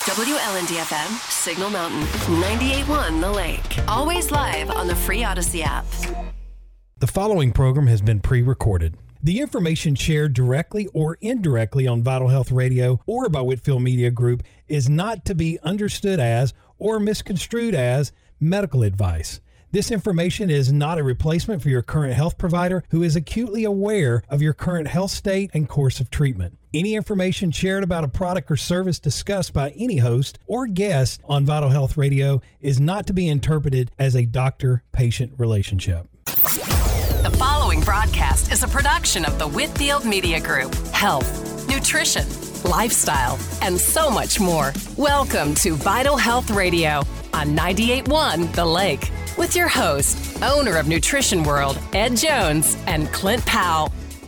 WLND-FM, Signal Mountain, 98.1 The Lake. Always live on the free Odyssey app. The following program has been pre-recorded. The information shared directly or indirectly on Vital Health Radio or by Whitfield Media Group is not to be understood as or misconstrued as medical advice. This information is not a replacement for your current health provider who is acutely aware of your current health state and course of treatment. Any information shared about a product or service discussed by any host or guest on Vital Health Radio is not to be interpreted as a doctor-patient relationship. The following broadcast is a production of the Whitfield Media Group. Health, nutrition, lifestyle, and so much more. Welcome to Vital Health Radio on 98.1 The Lake with your host, owner of Nutrition World, Ed Jones, and Clint Powell.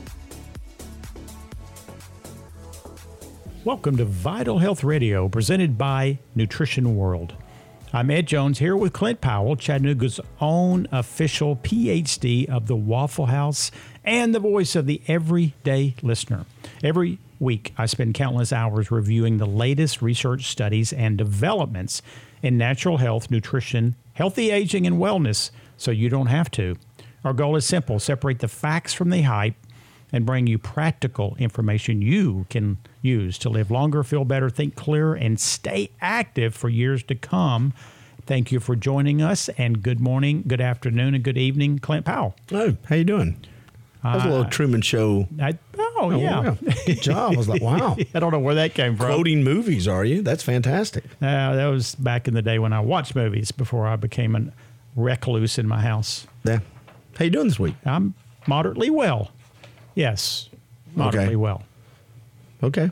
Welcome to Vital Health Radio, presented by Nutrition World. I'm Ed Jones here with Clint Powell, Chattanooga's own official PhD of the Waffle House and the voice of the everyday listener. Every week, I spend countless hours reviewing the latest research studies and developments in natural health, nutrition, healthy aging, and wellness, so you don't have to. Our goal is simple: separate the facts from the hype and bring you practical information you can use to live longer, feel better, think clearer, and stay active for years to come. Thank you for joining us, and good morning, good afternoon, and good evening, Clint Powell. Oh, how you doing? That was a little Truman Show. Yeah. Wow. Good job. I was like, wow. I don't know where that came from. Quoting movies, are you? That's fantastic. That was back in the day when I watched movies before I became a recluse in my house. Yeah. How you doing this week? I'm moderately well. Yes, moderately well. Okay.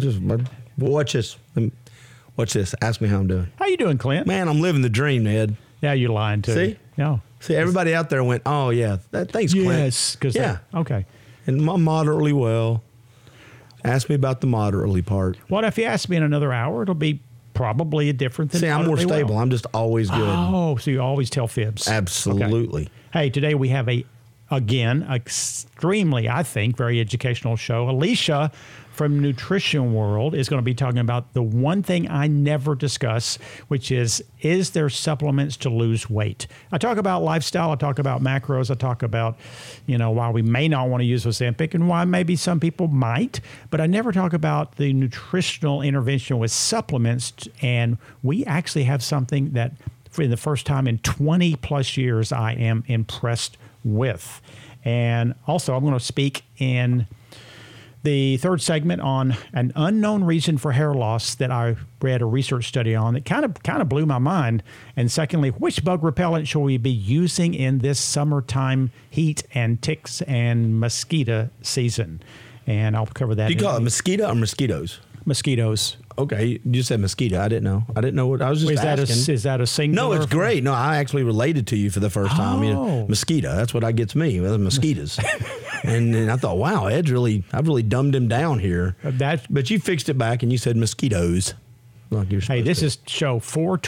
Watch this. Watch this. Ask me how I'm doing. How you doing, Clint? Man, I'm living the dream, Ed. Yeah, you're lying too. See? No. See, everybody out there went, oh, yeah. Thanks, Clint. Yes. Okay. And I'm moderately well. Ask me about the moderately part. What if you ask me in another hour? It'll be probably different than See, I'm more stable. Well. I'm just always good. Oh, so you always tell fibs. Absolutely. Okay. Hey, today we have again, extremely, I think, very educational show. Alicia from Nutrition World is going to be talking about the one thing I never discuss, which is there supplements to lose weight? I talk about lifestyle. I talk about macros. I talk about, why we may not want to use Ozempic and why maybe some people might, but I never talk about the nutritional intervention with supplements. And we actually have something that for the first time in 20 plus years, I am impressed with. And also, I'm going to speak in the third segment on an unknown reason for hair loss that I read a research study on that kind of blew my mind. And secondly, which bug repellent shall we be using in this summertime heat and ticks and mosquito season? And I'll cover that. Do you call it mosquito or mosquitoes? Mosquitoes. Okay, you said mosquito. I didn't know. What I was just asking. Is that a singular? No, it's great. No, I actually related to you for the first time. Mosquito. That's what gets me. Mosquitoes. and I thought, wow, I've really dumbed him down here. But you fixed it back and you said mosquitoes. Like you're supposed this is show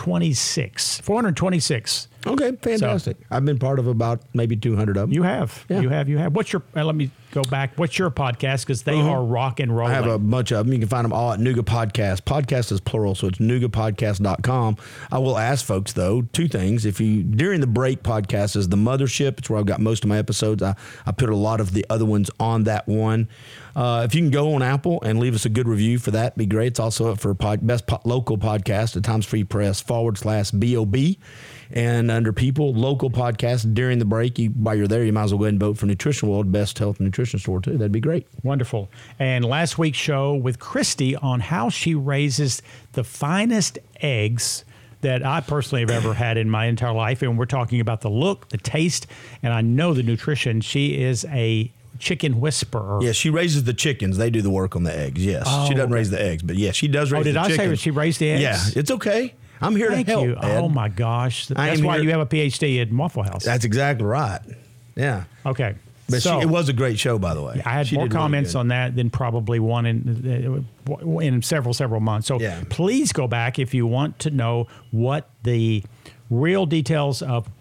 426. Okay, fantastic. So, I've been part of about maybe 200 of them. You have. Yeah. You have. What's your, let me go back. What's your podcast? Because they are rock and rolling. I have a bunch of them. You can find them all at Nooga Podcast. Podcast is plural, so it's noogapodcast.com. I will ask folks, though, two things. During the break podcast is the mothership. It's where I've got most of my episodes. I put a lot of the other ones on that one. If you can go on Apple and leave us a good review for that, it'd be great. It's also up for best local podcast at Times Free Press /BOB. And under people, local podcasts during the break, while you're there, you might as well go ahead and vote for Nutrition World, best health and nutrition store, too. That'd be great. Wonderful. And last week's show with Christy on how she raises the finest eggs that I personally have ever had in my entire life. And we're talking about the look, the taste, and I know the nutrition. She is a chicken whisperer. Yeah, she raises the chickens. They do the work on the eggs, yes. She doesn't raise the eggs, but yes, she does raise the chickens. Did I say she raised the eggs? Yeah, it's okay. I'm here to help. Thank you. Ed. Oh, my gosh. That's why you have a PhD at Waffle House. That's exactly right. Yeah. Okay. But it was a great show, by the way. I had more comments on that than probably one in several months. So please go back if you want to know what the real details of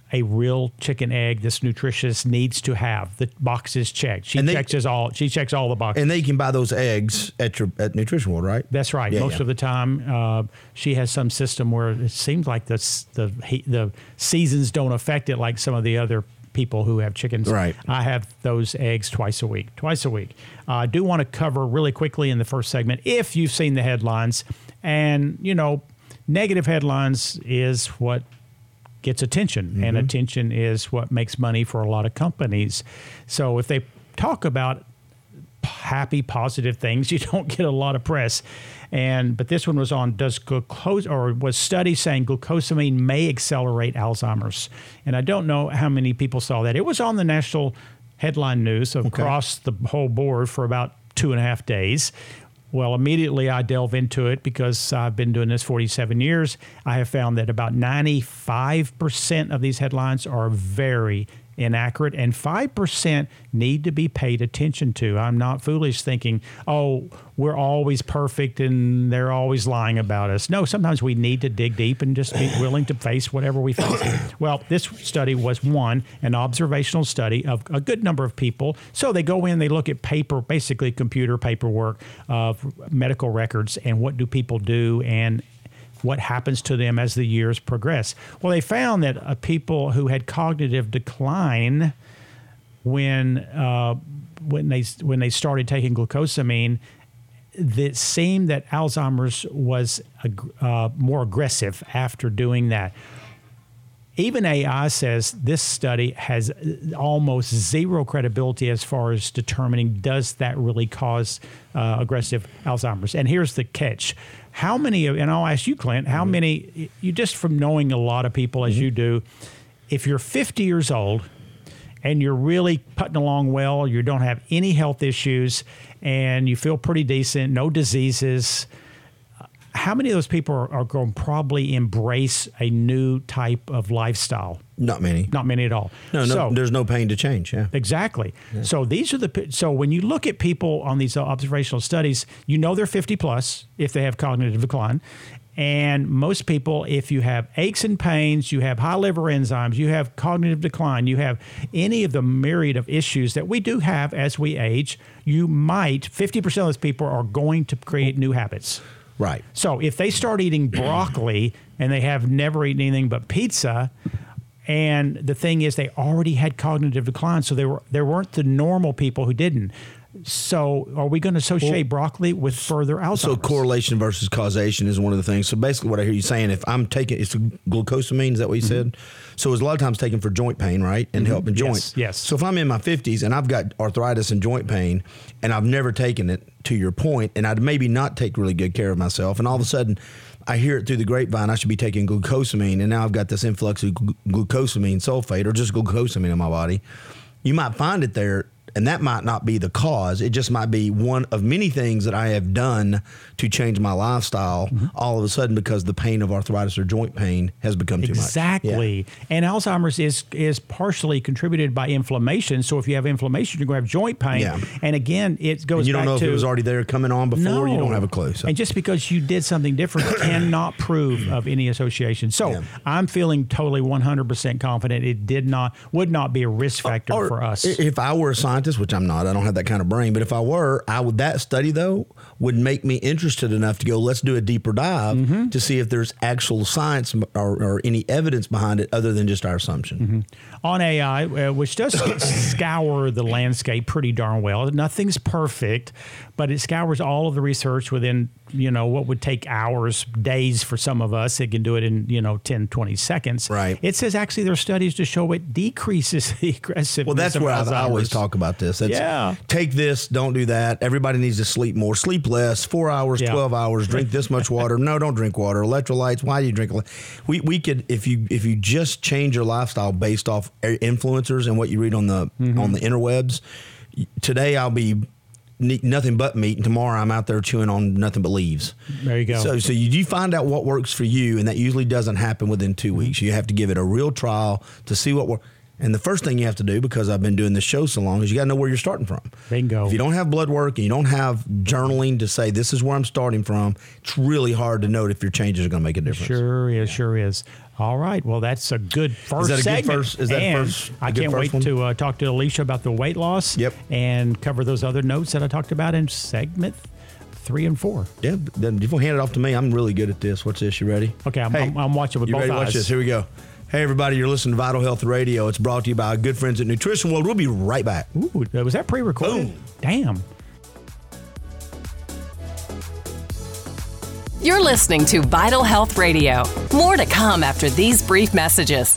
a real chicken egg this nutritionist needs to have. The boxes checked. She checks all the boxes. And they can buy those eggs at Nutrition World, right? That's right. Most of the time, she has some system where it seems like the seasons don't affect it like some of the other people who have chickens. Right. I have those eggs twice a week. I do want to cover really quickly in the first segment, if you've seen the headlines, and negative headlines is what gets attention, and attention is what makes money for a lot of companies. So if they talk about happy, positive things, you don't get a lot of press. But this one was on was studies saying glucosamine may accelerate Alzheimer's. And I don't know how many people saw that. It was on the national headline news across the whole board for about 2.5 days. Well, immediately I delve into it because I've been doing this 47 years. I have found that about 95% of these headlines are very inaccurate, and 5% need to be paid attention to. I'm not foolish thinking, we're always perfect and they're always lying about us. No, sometimes we need to dig deep and just be willing to face whatever we face. Well, this study was an observational study of a good number of people. So they go in, they look at basically computer paperwork of medical records, and what do people do and what happens to them as the years progress. Well, they found that people who had cognitive decline when they started taking glucosamine, it seemed that Alzheimer's was more aggressive after doing that. Even AI says this study has almost zero credibility as far as determining does that really cause aggressive Alzheimer's. And here's the catch. How many, and I'll ask you, Clint, how many, you just from knowing a lot of people as you do, if you're 50 years old and you're really putting along well, you don't have any health issues, and you feel pretty decent, no diseases, how many of those people are going to probably embrace a new type of lifestyle? Not many. Not many at all. No, there's no pain to change. Yeah. Exactly. Yeah. So when you look at people on these observational studies, they're 50 plus if they have cognitive decline. And most people, if you have aches and pains, you have high liver enzymes, you have cognitive decline, you have any of the myriad of issues that we do have as we age, 50% of those people are going to create new habits. Right. So if they start eating broccoli and they have never eaten anything but pizza, and the thing is they already had cognitive decline, so there weren't the normal people who didn't. So are we going to associate broccoli with further Alzheimer's? So correlation versus causation is one of the things. So basically what I hear you saying, if I'm taking, it's glucosamine, is that what you said? So it's a lot of times taken for joint pain, right? And helping joints. Yes. So if I'm in my 50s and I've got arthritis and joint pain and I've never taken it, to your point, and I'd maybe not take really good care of myself, and all of a sudden I hear it through the grapevine, I should be taking glucosamine, and now I've got this influx of glucosamine sulfate or just glucosamine in my body, you might find it there. And that might not be the cause. It just might be one of many things that I have done to change my lifestyle all of a sudden because the pain of arthritis or joint pain has become too much. Exactly. Yeah. And Alzheimer's is partially contributed by inflammation. So if you have inflammation, you're going to have joint pain. Yeah. And again, it goes back to... You don't know if it was already there coming on before. No. You don't have a clue. So. And just because you did something different cannot prove of any association. So I'm feeling totally 100% confident it would not be a risk factor for us. If I were a scientist, which I'm not, I don't have that kind of brain, but if I were, that study though would make me interested enough to go, let's do a deeper dive to see if there's actual science or any evidence behind it other than just our assumption. On AI, which does scour the landscape pretty darn well. Nothing's perfect, but it scours all of the research within, what would take hours, days for some of us. It can do it in, 10, 20 seconds. Right. It says actually there are studies to show it decreases the aggressiveness. Well, that's where I always talk about this. Take this, don't do that. Everybody needs to sleep more, sleep less, 4 hours, 12 hours, drink this much water. No, don't drink water. Electrolytes, why do you drink? We could, if you just change your lifestyle based off influencers and what you read on the interwebs, today I'll be nothing but meat, and tomorrow I'm out there chewing on nothing but leaves. There you go. So you find out what works for you, and that usually doesn't happen within 2 weeks. You have to give it a real trial to see what works. And the first thing you have to do, because I've been doing this show so long, is you got to know where you're starting from. Bingo. If you don't have blood work and you don't have journaling to say this is where I'm starting from, it's really hard to note if your changes are going to make a difference. Sure is. All right. Well, that's a good first segment. Is that first? I can't wait to talk to Alicia about the weight loss. Yep. And cover those other notes that I talked about in segment 3 and 4. Yeah. Then if you hand it off to me, I'm really good at this. What's this? You ready? Okay. I'm watching with both eyes. You ready to watch this? Here we go. Hey, everybody, you're listening to Vital Health Radio. It's brought to you by our good friends at Nutrition World. We'll be right back. Ooh, was that pre-recorded? Boom. Damn. You're listening to Vital Health Radio. More to come after these brief messages.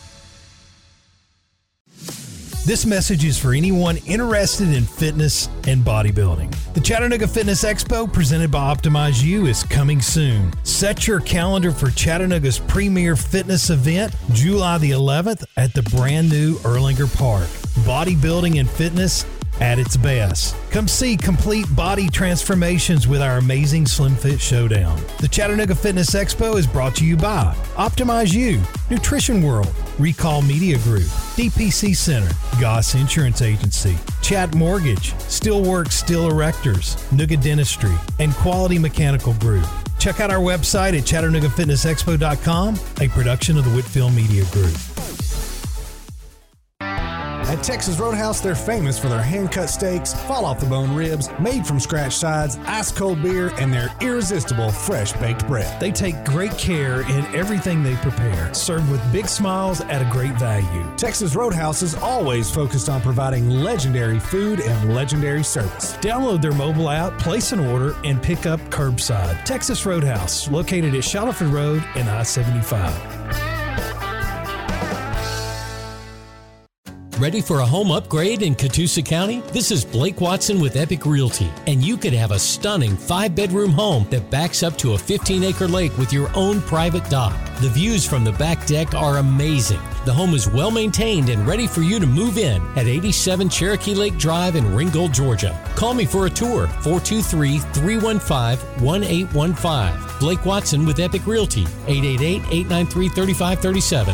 This message is for anyone interested in fitness and bodybuilding. The Chattanooga Fitness Expo, presented by Optimize You, is coming soon. Set your calendar for Chattanooga's premier fitness event, July the 11th, at the brand new Erlanger Park. Bodybuilding and fitness at its best. Come see complete body transformations with our amazing Slim Fit Showdown. The Chattanooga Fitness Expo is brought to you by Optimize You, Nutrition World, Recall Media Group, DPC Center, Goss Insurance Agency, Chat Mortgage, Steelworks Steel Erectors, Nooga Dentistry, and Quality Mechanical Group. Check out our website at ChattanoogaFitnessExpo.com, a production of the Whitfield Media Group. At Texas Roadhouse, they're famous for their hand-cut steaks, fall-off-the-bone ribs, made-from-scratch sides, ice-cold beer, and their irresistible fresh-baked bread. They take great care in everything they prepare, served with big smiles at a great value. Texas Roadhouse is always focused on providing legendary food and legendary service. Download their mobile app, place an order, and pick up curbside. Texas Roadhouse, located at Shallowford Road and I-75. Ready for a home upgrade in Catoosa County? This is Blake Watson with Epic Realty, and you could have a stunning 5-bedroom home that backs up to a 15-acre lake with your own private dock. The views from the back deck are amazing. The home is well maintained and ready for you to move in at 87 Cherokee Lake Drive in Ringgold, Georgia. Call me for a tour, 423-315-1815. Blake Watson with Epic Realty, 888-893-3537.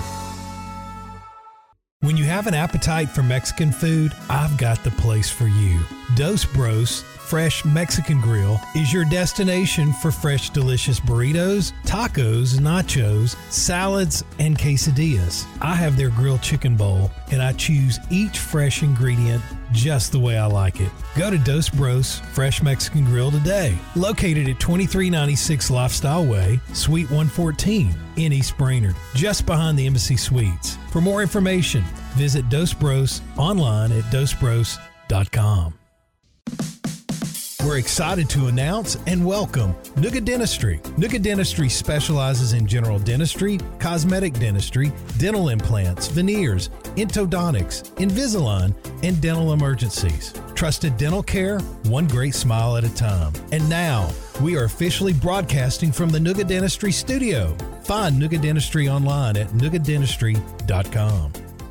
When you have an appetite for Mexican food, I've got the place for you. Dos Bros Fresh Mexican Grill is your destination for fresh, delicious burritos, tacos, nachos, salads, and quesadillas. I have their grilled chicken bowl, and I choose each fresh ingredient just the way I like it. Go to Dos Bros Fresh Mexican Grill today. Located at 2396 Lifestyle Way, Suite 114 in East Brainerd, just behind the Embassy Suites. For more information, visit Dos Bros online at dosbros.com. We're excited to announce and welcome Nooga Dentistry. Nooga Dentistry specializes in general dentistry, cosmetic dentistry, dental implants, veneers, endodontics, Invisalign, and dental emergencies. Trusted dental care, one great smile at a time. And now, we are officially broadcasting from the Nooga Dentistry studio. Find Nooga Dentistry online at noogadentistry.com.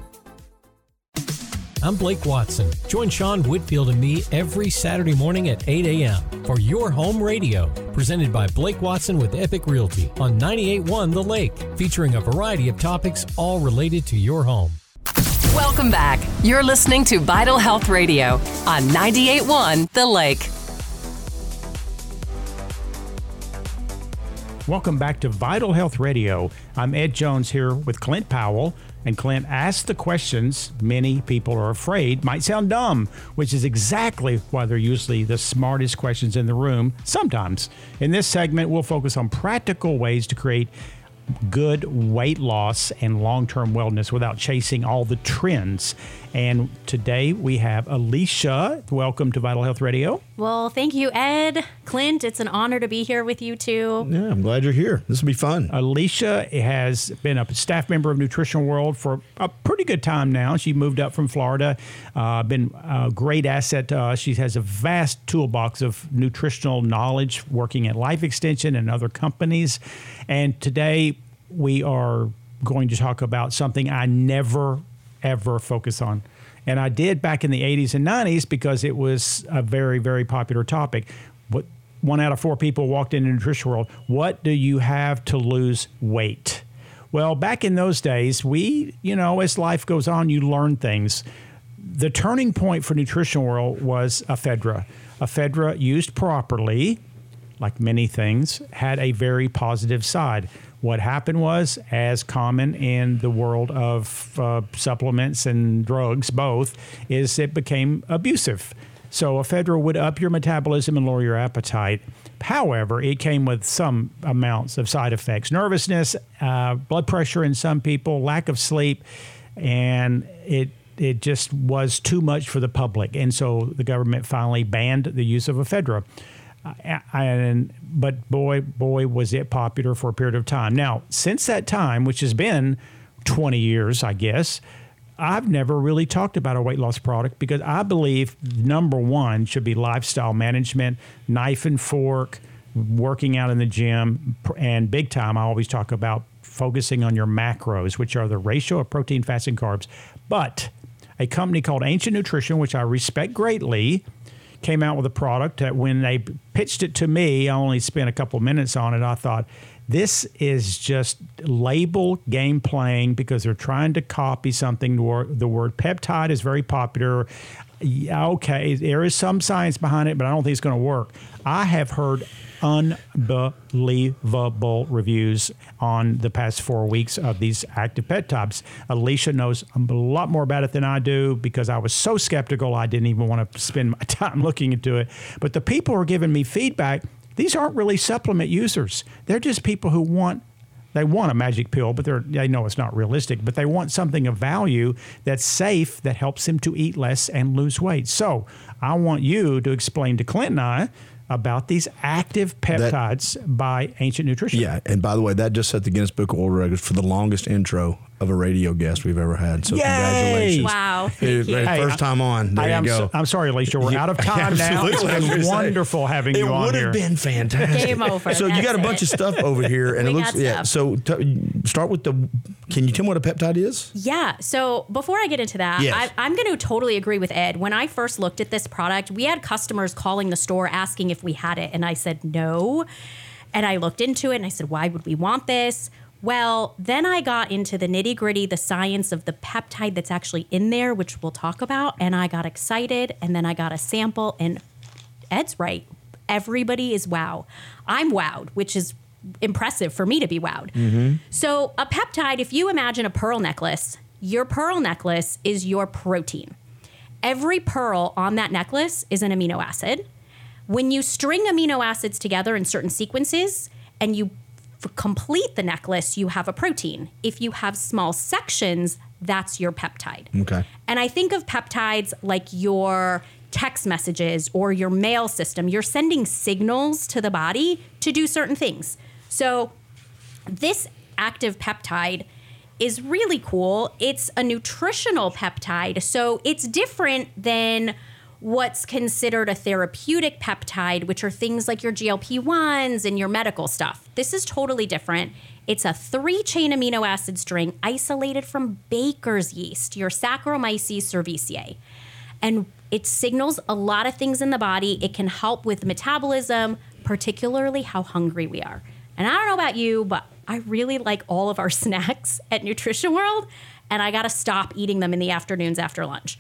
I'm Blake Watson. Join Sean Whitfield and me every Saturday morning at 8 a.m. for Your Home Radio, presented by Blake Watson with Epic Realty on 98.1 The Lake, featuring a variety of topics all related to your home. Welcome back. You're listening to Vital Health Radio on 98.1 The Lake. Welcome back to Vital Health Radio. I'm Ed Jones here with Clint Powell. And Clint asked the questions many people are afraid might sound dumb, which is exactly why they're usually the smartest questions in the room sometimes. In this segment, we'll focus on practical ways to create good weight loss and long-term wellness without chasing all the trends. And today we have Alicia. Welcome to Vital Health Radio. Well, thank you, Ed. Clint, it's an honor to be here with you too. Yeah, I'm glad you're here. This will be fun. Alicia has been a staff member of Nutrition World for a pretty good time now. She moved up from Florida, been a great asset to us. She has a vast toolbox of nutritional knowledge working at Life Extension and other companies. And today we are going to talk about something I never, ever focus on. And I did back in the 80s and 90s because it was a very, very popular topic. But 1 out of 4 people walked into the nutrition world. What do you have to lose weight? Well, back in those days, as life goes on, you learn things. The turning point for Nutrition World was ephedra. Ephedra, used properly, like many things, had a very positive side. What happened was, as common in the world of supplements and drugs, both, is it became abusive. So ephedra would up your metabolism and lower your appetite. However, it came with some amounts of side effects: nervousness, blood pressure in some people, lack of sleep, and it just was too much for the public. And so the government finally banned the use of ephedra. But boy, was it popular for a period of time. Now, since that time, which has been 20 years, I guess, I've never really talked about a weight loss product because I believe number one should be lifestyle management, knife and fork, working out in the gym, and big time, I always talk about focusing on your macros, which are the ratio of protein, fats, and carbs. But a company called Ancient Nutrition, which I respect greatly, came out with a product that when they pitched it to me, I only spent a couple minutes on it. I thought, this is just label game playing because they're trying to copy something. The word peptide is very popular. Okay, there is some science behind it, but I don't think it's going to work. I have heard unbelievable reviews on the past 4 weeks of these active peptides. Alicia knows a lot more about it than I do because I was so skeptical I didn't even want to spend my time looking into it. But the people who are giving me feedback, these aren't really supplement users. They're just people who want a magic pill, but they know it's not realistic, but they want something of value that's safe, that helps them to eat less and lose weight. So I want you to explain to Clint and I about these active peptides by Ancient Nutrition. Yeah, and by the way, that just set the Guinness Book of World Records for the longest intro of a radio guest we've ever had. So congratulations. Wow. First time on. There you go. I'm sorry, Alicia. We're out of time now. It's been wonderful having you on here. It would have been fantastic. Game over. So you got a bunch of stuff over here. And We it looks, got stuff. So start with can you tell me what a peptide is? Yeah. So before I get into that, Yes. I'm going to totally agree with Ed. When I first looked at this product, we had customers calling the store asking if we had it. And I said no. And I looked into it and I said, why would we want this? Well, then I got into the nitty gritty, the science of the peptide that's actually in there, which we'll talk about. And I got excited. And then I got a sample. And Ed's right. Everybody is wow. I'm wowed, which is impressive for me to be wowed. Mm-hmm. So a peptide, if you imagine a pearl necklace, your pearl necklace is your protein. Every pearl on that necklace is an amino acid. When you string amino acids together in certain sequences and you complete the necklace, you have a protein. If you have small sections, that's your peptide. Okay. And I think of peptides like your text messages or your mail system. You're sending signals to the body to do certain things. So this active peptide is really cool. It's a nutritional peptide. So it's different than what's considered a therapeutic peptide, which are things like your GLP-1s and your medical stuff. This is totally different. It's a 3-chain amino acid string isolated from baker's yeast, your Saccharomyces cerevisiae. And it signals a lot of things in the body. It can help with metabolism, particularly how hungry we are. And I don't know about you, but I really like all of our snacks at Nutrition World, and I got to stop eating them in the afternoons after lunch.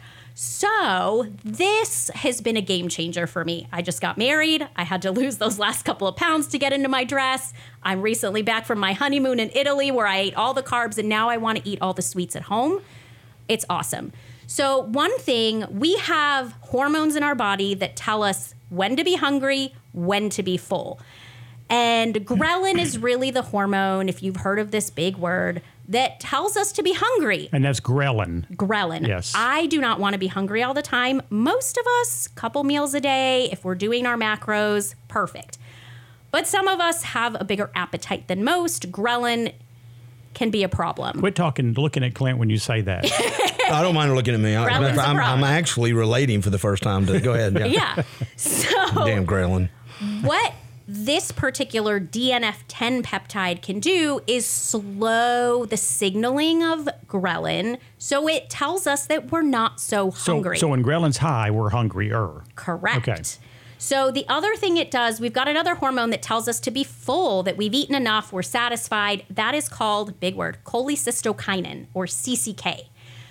So this has been a game changer for me. I just got married. I had to lose those last couple of pounds to get into my dress. I'm recently back from my honeymoon in Italy where I ate all the carbs, and now I want to eat all the sweets at home. It's awesome. So one thing, we have hormones in our body that tell us when to be hungry, when to be full. And ghrelin is really the hormone, if you've heard of this big word, that tells us to be hungry. And that's ghrelin. Ghrelin. Yes. I do not want to be hungry all the time. Most of us, couple meals a day, if we're doing our macros, perfect. But some of us have a bigger appetite than most. Ghrelin can be a problem. Quit looking at Clint when you say that. I don't mind her looking at me. I'm actually relating for the first time. Go ahead. Yeah. Yeah. So Damn ghrelin. What this particular DNF10 peptide can do is slow the signaling of ghrelin, so it tells us that we're not so hungry. So when ghrelin's high, we're hungrier. Correct. Okay. So the other thing it does, we've got another hormone that tells us to be full, that we've eaten enough, we're satisfied. That is called, big word, cholecystokinin, or CCK.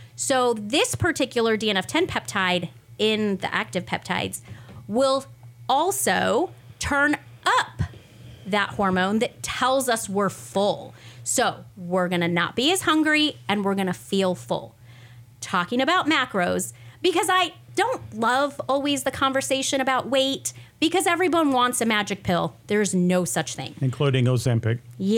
So this particular DNF10 peptide in the active peptides will also turn up that hormone that tells us we're full. So we're going to not be as hungry and we're going to feel full. Talking about macros, because I don't love always the conversation about weight, because everyone wants a magic pill. There's no such thing. Including Ozempic.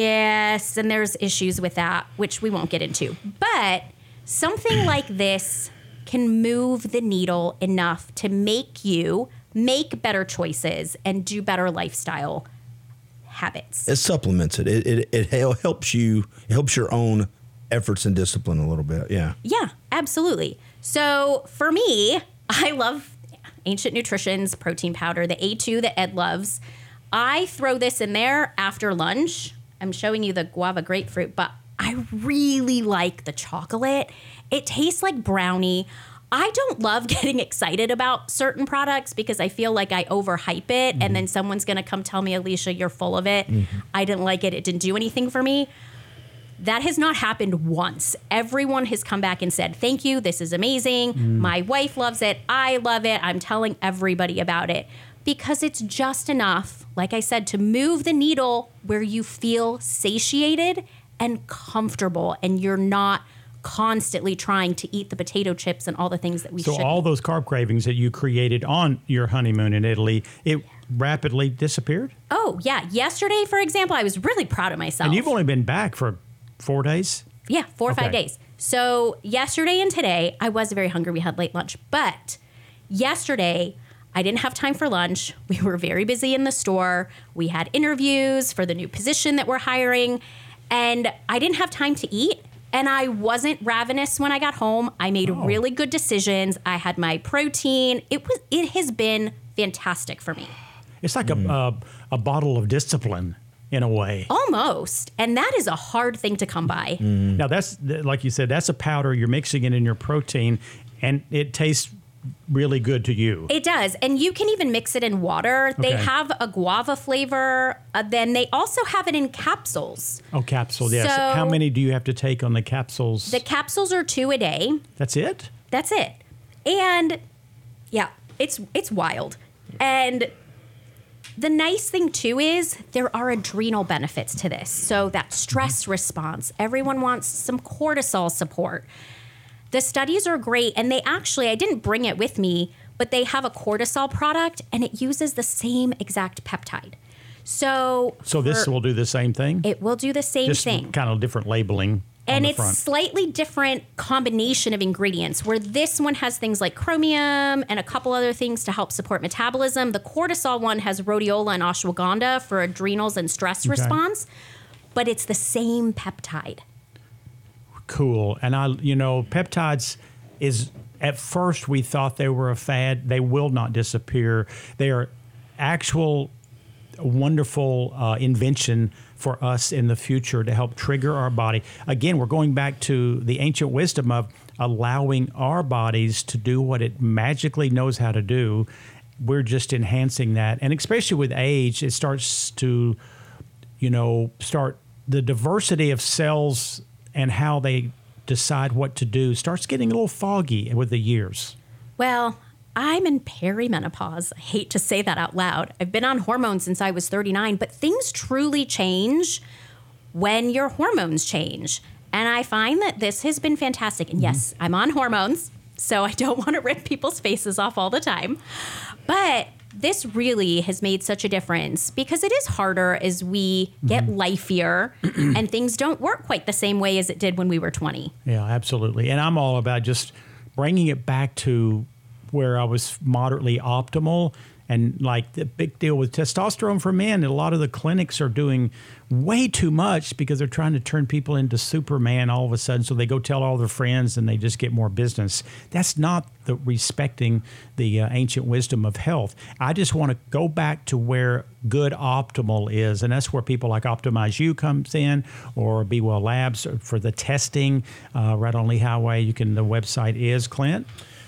Yes, and there's issues with that, which we won't get into. But something like this can move the needle enough to make you make better choices and do better lifestyle habits. It supplements it. It helps you. It helps your own efforts and discipline a little bit. Yeah. Yeah, absolutely. So for me, I love Ancient Nutrition's protein powder, the A2 that Ed loves. I throw this in there after lunch. I'm showing you the guava grapefruit, but I really like the chocolate. It tastes like brownie. I don't love getting excited about certain products because I feel like I overhype it, and then someone's going to come tell me, Alicia, you're full of it. I didn't like it. It didn't do anything for me. That has not happened once. Everyone has come back and said, thank you. This is amazing. My wife loves it. I love it. I'm telling everybody about it because it's just enough, like I said, to move the needle where you feel satiated and comfortable, and you're not constantly trying to eat the potato chips and all the things that we should. So all those carb cravings that you created on your honeymoon in Italy, it rapidly disappeared? Oh, yeah. Yesterday, for example, I was really proud of myself. And you've only been back for 4 days? Yeah, 4 or 5 days. So yesterday and today, I was very hungry. We had late lunch. But yesterday, I didn't have time for lunch. We were very busy in the store. We had interviews for the new position that we're hiring. And I didn't have time to eat. And I wasn't ravenous when I got home. I made really good decisions. I had my protein. It has been fantastic for me. It's like a bottle of discipline in a way. Almost. And that is a hard thing to come by. Now, that's, like you said, that's a powder. You're mixing it in your protein, and it tastes really good to you. It does. And you can even mix it in water. They have a guava flavor. Then they also have it in capsules. Oh, capsules, yes. So how many do you have to take on the capsules? The capsules are 2 a day. That's it? That's it. And yeah, it's wild. And the nice thing too is there are adrenal benefits to this. So that stress response, everyone wants some cortisol support. The studies are great, and they actually, I didn't bring it with me, but they have a cortisol product, and it uses the same exact peptide. So this will do the same thing? It will do the same thing. Just kind of different labeling. And it's front. slightly different combination of ingredients, where this one has things like chromium and a couple other things to help support metabolism. The cortisol one has rhodiola and ashwagandha for adrenals and stress response, but it's the same peptide. Cool. And peptides is, at first we thought they were a fad. They will not disappear. They are actual wonderful invention for us in the future to help trigger our body. Again, we're going back to the ancient wisdom of allowing our bodies to do what it magically knows how to do. We're just enhancing that. And especially with age, it starts to, start the diversity of cells and how they decide what to do starts getting a little foggy with the years. Well, I'm in perimenopause. I hate to say that out loud. I've been on hormones since I was 39, but things truly change when your hormones change. And I find that this has been fantastic. And yes, I'm on hormones, so I don't want to rip people's faces off all the time. But this really has made such a difference because it is harder as we get lifeier and things don't work quite the same way as it did when we were 20. Yeah, absolutely. And I'm all about just bringing it back to where I was moderately optimal. And like the big deal with testosterone for men, a lot of the clinics are doing way too much because they're trying to turn people into Superman all of a sudden. So they go tell all their friends and they just get more business. That's not the respecting the ancient wisdom of health. I just want to go back to where good optimal is. And that's where people like Optimize You comes in, or Be Well Labs for the testing right on Lee Highway. The website is, Clint?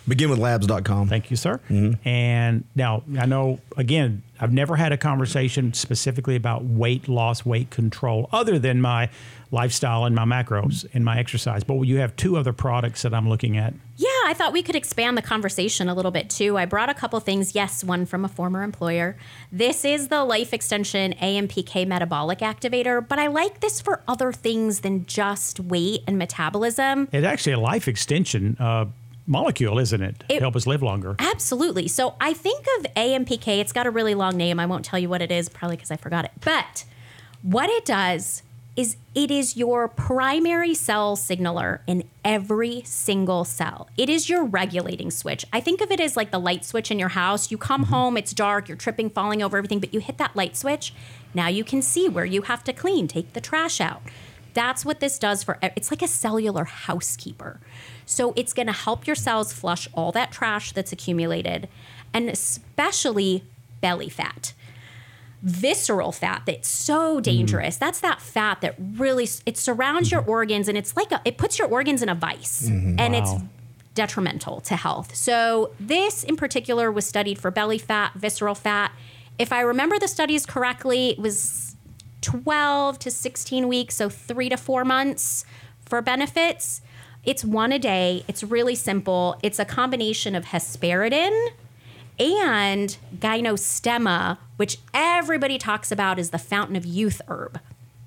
Beginwithlabs.com. Thank you, sir. And now I know, again, I've never had a conversation specifically about weight loss, weight control, other than my lifestyle and my macros and my exercise. But you have 2 other products that I'm looking at. Yeah, I thought we could expand the conversation a little bit too. I brought a couple things. Yes, one from a former employer. This is the Life Extension AMPK Metabolic Activator, but I like this for other things than just weight and metabolism. It's actually a life extension molecule, isn't it? To help us live longer. Absolutely. So I think of AMPK. It's got a really long name. I won't tell you what it is, probably because I forgot it. But what it does is it is your primary cell signaler in every single cell. It is your regulating switch. I think of it as like the light switch in your house. You come home, it's dark, you're tripping, falling over everything, but you hit that light switch. Now you can see where you have to clean, take the trash out. That's what this does for, it's like a cellular housekeeper. So it's gonna help your cells flush all that trash that's accumulated, and especially belly fat. Visceral fat that's so dangerous. That's that fat that really, it surrounds your organs, and it's like it puts your organs in a vice, and it's detrimental to health. So this in particular was studied for belly fat, visceral fat. If I remember the studies correctly, it was 12 to 16 weeks, so 3 to 4 months for benefits. It's 1 a day. It's really simple. It's a combination of hesperidin and gynostemma, which everybody talks about as the fountain of youth herb.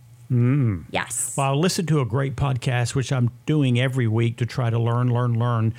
Yes. Well, I listened to a great podcast, which I'm doing every week to try to learn,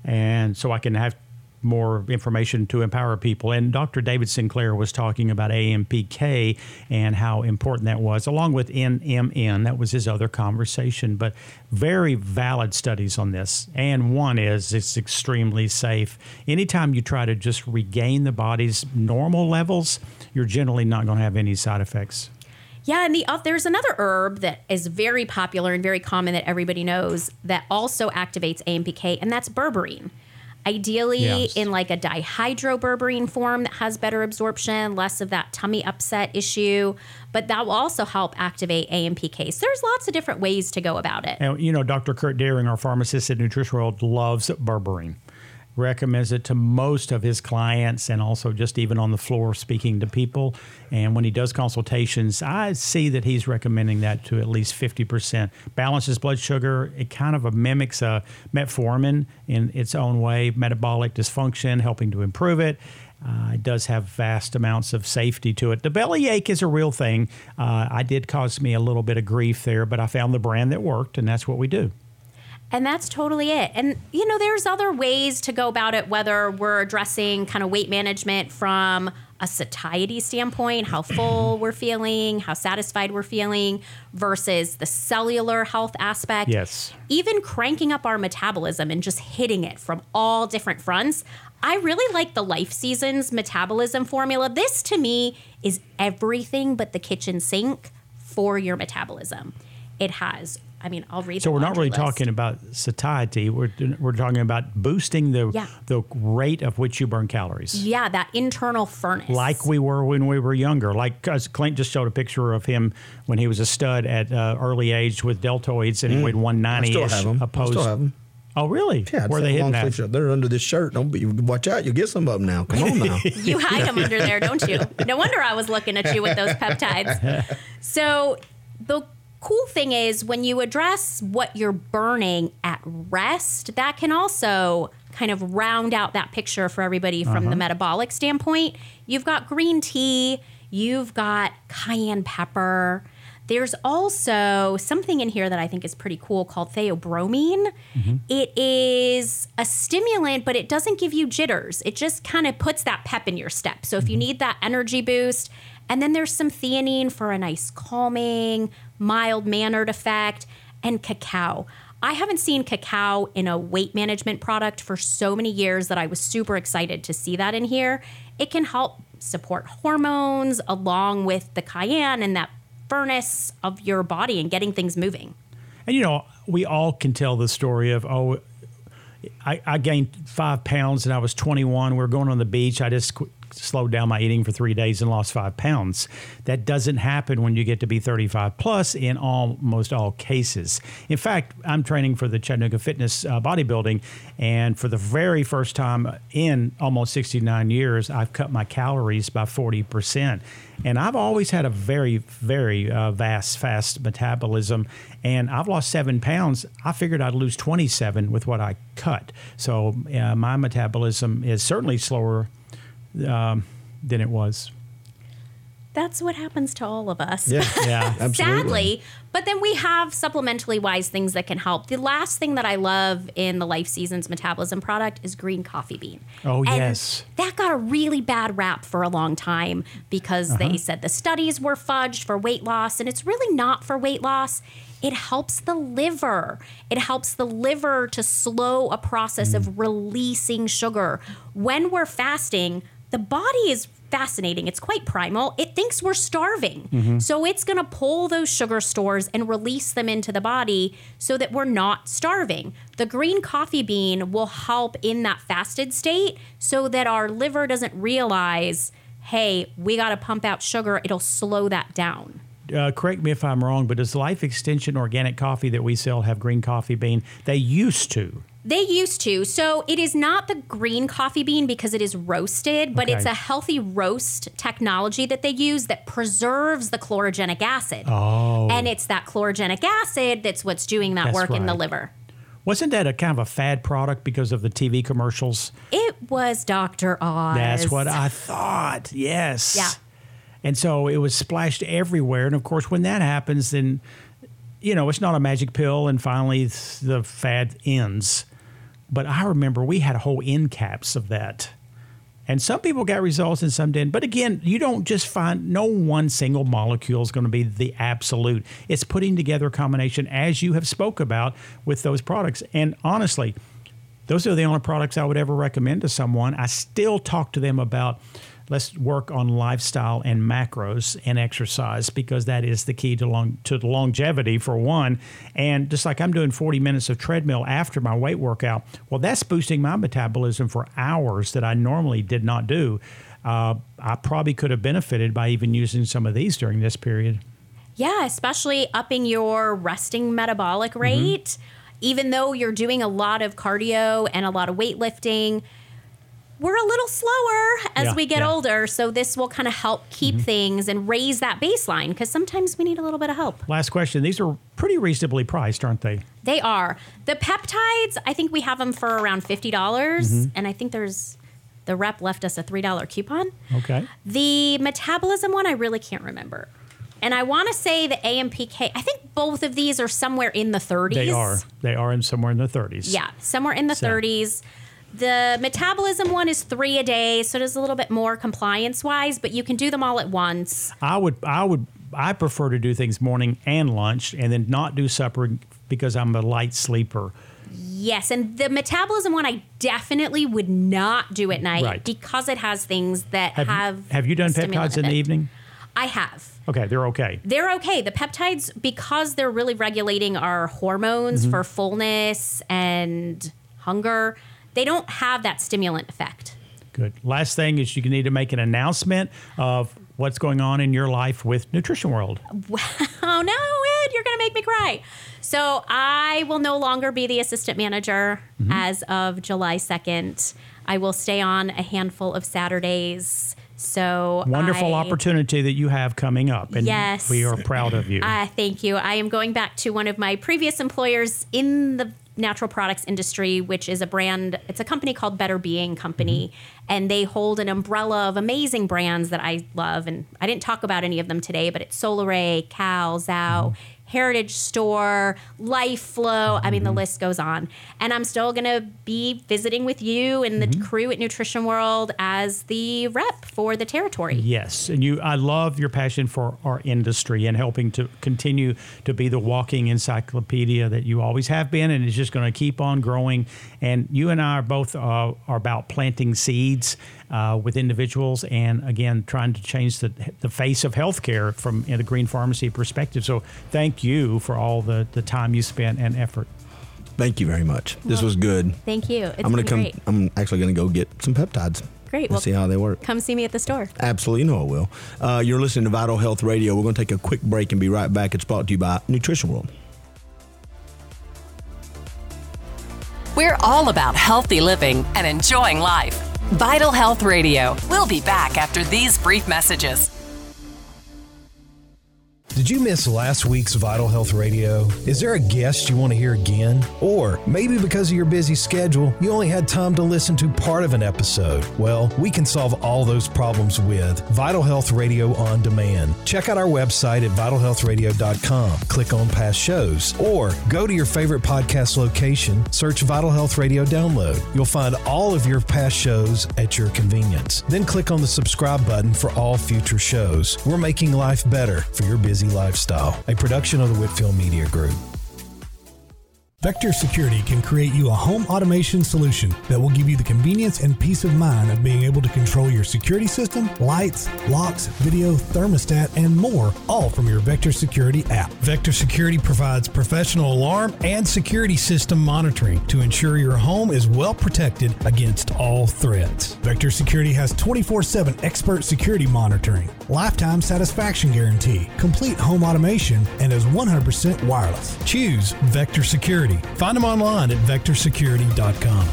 and so I can have more information to empower people. And Dr. David Sinclair was talking about AMPK and how important that was, along with NMN. That was his other conversation, but very valid studies on this. And one is it's extremely safe. Anytime you try to just regain the body's normal levels, you're generally not going to have any side effects. Yeah, and there's another herb that is very popular and very common that everybody knows that also activates AMPK, and that's berberine. Ideally in like a dihydroberberine form that has better absorption, less of that tummy upset issue, but that will also help activate AMPK. So there's lots of different ways to go about it. And, you know, Dr. Kurt Deering, our pharmacist at Nutrition World, loves berberine. Recommends it to most of his clients, and also just even on the floor speaking to people. And when he does consultations, I see that he's recommending that to at least 50%. Balances blood sugar. It kind of mimics a metformin in its own way, metabolic dysfunction, helping to improve it. It does have vast amounts of safety to it. The belly ache is a real thing. It did cause me a little bit of grief there, but I found the brand that worked, and that's what we do. And that's totally it. And, you know, there's other ways to go about it, whether we're addressing kind of weight management from a satiety standpoint, how full we're feeling, how satisfied we're feeling, versus the cellular health aspect. Yes. Even cranking up our metabolism and just hitting it from all different fronts. I really like the Life Seasons metabolism formula. This, to me, is everything but the kitchen sink for your metabolism. It has, I mean, I'll read. So we're not really list. talking about satiety. We're talking about boosting the rate of which you burn calories. Yeah, that internal furnace. Like we were when we were younger. Like Clint just showed a picture of him when he was a stud at early age with deltoids, and he weighed 190. I still have them. Oh, really? Yeah, where are they hitting that? They're under this shirt. Don't be. Watch out! You'll get some of them now. Come on now. You hide them under there, don't you? No wonder I was looking at you with those peptides. So the cool thing is when you address what you're burning at rest, that can also kind of round out that picture for everybody from the metabolic standpoint. You've got green tea, you've got cayenne pepper. There's also something in here that I think is pretty cool called theobromine. It is a stimulant, but it doesn't give you jitters. It just kind of puts that pep in your step. So if you need that energy boost, and then there's some theanine for a nice calming, mild-mannered effect, and cacao. I haven't seen cacao in a weight management product for so many years that I was super excited to see that in here. It can help support hormones along with the cayenne and that furnace of your body and getting things moving. And, you know, we all can tell the story of, I gained 5 pounds and I was 21. We were going on the beach. I just slowed down my eating for 3 days and lost 5 pounds. That doesn't happen when you get to be 35 plus in almost all cases. In fact, I'm training for the Chattanooga Fitness bodybuilding, and for the very first time in almost 69 years, I've cut my calories by 40%. And I've always had a very, very fast metabolism, and I've lost 7 pounds. I figured I'd lose 27 with what I cut. So my metabolism is certainly slower than it was. That's what happens to all of us. Yeah, absolutely. Sadly. But then we have supplementally wise things that can help. The last thing that I love in the Life Seasons Metabolism product is green coffee bean. Oh, and yes. That got a really bad rap for a long time because they said the studies were fudged for weight loss, and it's really not for weight loss. It helps the liver. It helps the liver to slow a process of releasing sugar. When we're fasting, the body is fascinating. It's quite primal. It thinks we're starving. So it's going to pull those sugar stores and release them into the body so that we're not starving. The green coffee bean will help in that fasted state so that our liver doesn't realize, hey, we got to pump out sugar. It'll slow that down. Correct me if I'm wrong, but does Life Extension organic coffee that we sell have green coffee bean? They used to. They used to. So it is not the green coffee bean because it is roasted, but it's a healthy roast technology that they use that preserves the chlorogenic acid. Oh. And it's that chlorogenic acid that's what's doing that work in the liver. Wasn't that a kind of a fad product because of the TV commercials? It was Dr. Oz. That's what I thought. Yes. Yeah. And so it was splashed everywhere. And of course, when that happens, then, you know, it's not a magic pill. And finally, the fad ends. But I remember we had a whole end caps of that. And some people got results and some didn't. But again, you don't just find, no one single molecule is going to be the absolute. It's putting together a combination, as you have spoke about, with those products. And honestly, those are the only products I would ever recommend to someone. I still talk to them about, let's work on lifestyle and macros and exercise, because that is the key to longevity, for one. And just like I'm doing 40 minutes of treadmill after my weight workout, well, that's boosting my metabolism for hours that I normally did not do. I probably could have benefited by even using some of these during this period. Yeah, especially upping your resting metabolic rate. Even though you're doing a lot of cardio and a lot of weightlifting, we're a little slower as we get older, so this will kind of help keep things and raise that baseline, because sometimes we need a little bit of help. Last question. These are pretty reasonably priced, aren't they? They are. The peptides, I think we have them for around $50, and I think the rep left us a $3 coupon. Okay. The metabolism one, I really can't remember. And I want to say the AMPK, I think both of these are somewhere in the 30s. They are somewhere in the 30s. Yeah, somewhere in the 30s. The metabolism one is 3 a day, so it is a little bit more compliance-wise, but you can do them all at once. I prefer to do things morning and lunch, and then not do supper because I'm a light sleeper. Yes, and the metabolism one I definitely would not do at night because it has things that Have you done peptides in the evening? I have. Okay, they're okay. They're okay. The peptides, because they're really regulating our hormones for fullness and hunger, they don't have that stimulant effect. Good. Last thing is you need to make an announcement of what's going on in your life with Nutrition World. Oh, no, Ed, you're going to make me cry. So I will no longer be the assistant manager as of July 2nd. I will stay on a handful of Saturdays. So wonderful opportunity that you have coming up, and we are proud of you. Thank you. I am going back to one of my previous employers in the natural products industry, which is a brand. It's a company called Better Being Company, and they hold an umbrella of amazing brands that I love. And I didn't talk about any of them today, but it's Solaray, Cal, Zao, Heritage Store, Life Flow. I mean, the list goes on. And I'm still going to be visiting with you and the crew at Nutrition World as the rep for the territory. Yes. And I love your passion for our industry and helping to continue to be the walking encyclopedia that you always have been, and it's just going to keep on growing. And you and I are both are about planting seeds with individuals, and again, trying to change the face of healthcare from the green pharmacy perspective. So thank you for all the time you spent and effort. Thank you very much. This was good. Thank you. I'm actually going to go get some peptides. Great. We'll see how they work. Come see me at the store. Absolutely. You know I will. You're listening to Vital Health Radio. We're going to take a quick break and be right back. It's brought to you by Nutrition World. We're all about healthy living and enjoying life. Vital Health Radio. We'll be back after these brief messages. Did you miss last week's Vital Health Radio? Is there a guest you want to hear again? Or maybe because of your busy schedule, you only had time to listen to part of an episode? Well, we can solve all those problems with Vital Health Radio On Demand. Check out our website at vitalhealthradio.com. Click on past shows or go to your favorite podcast location, search Vital Health Radio Download. You'll find all of your past shows at your convenience. Then click on the subscribe button for all future shows. We're making life better for your busy lifestyle. A production of the Whitfield Media Group. Vector Security can create you a home automation solution that will give you the convenience and peace of mind of being able to control your security system, lights, locks, video, thermostat, and more, all from your Vector Security app. Vector Security provides professional alarm and security system monitoring to ensure your home is well protected against all threats. Vector Security has 24/7 expert security monitoring, lifetime satisfaction guarantee, complete home automation, and is 100% wireless. Choose Vector Security. Find them online at vectorsecurity.com.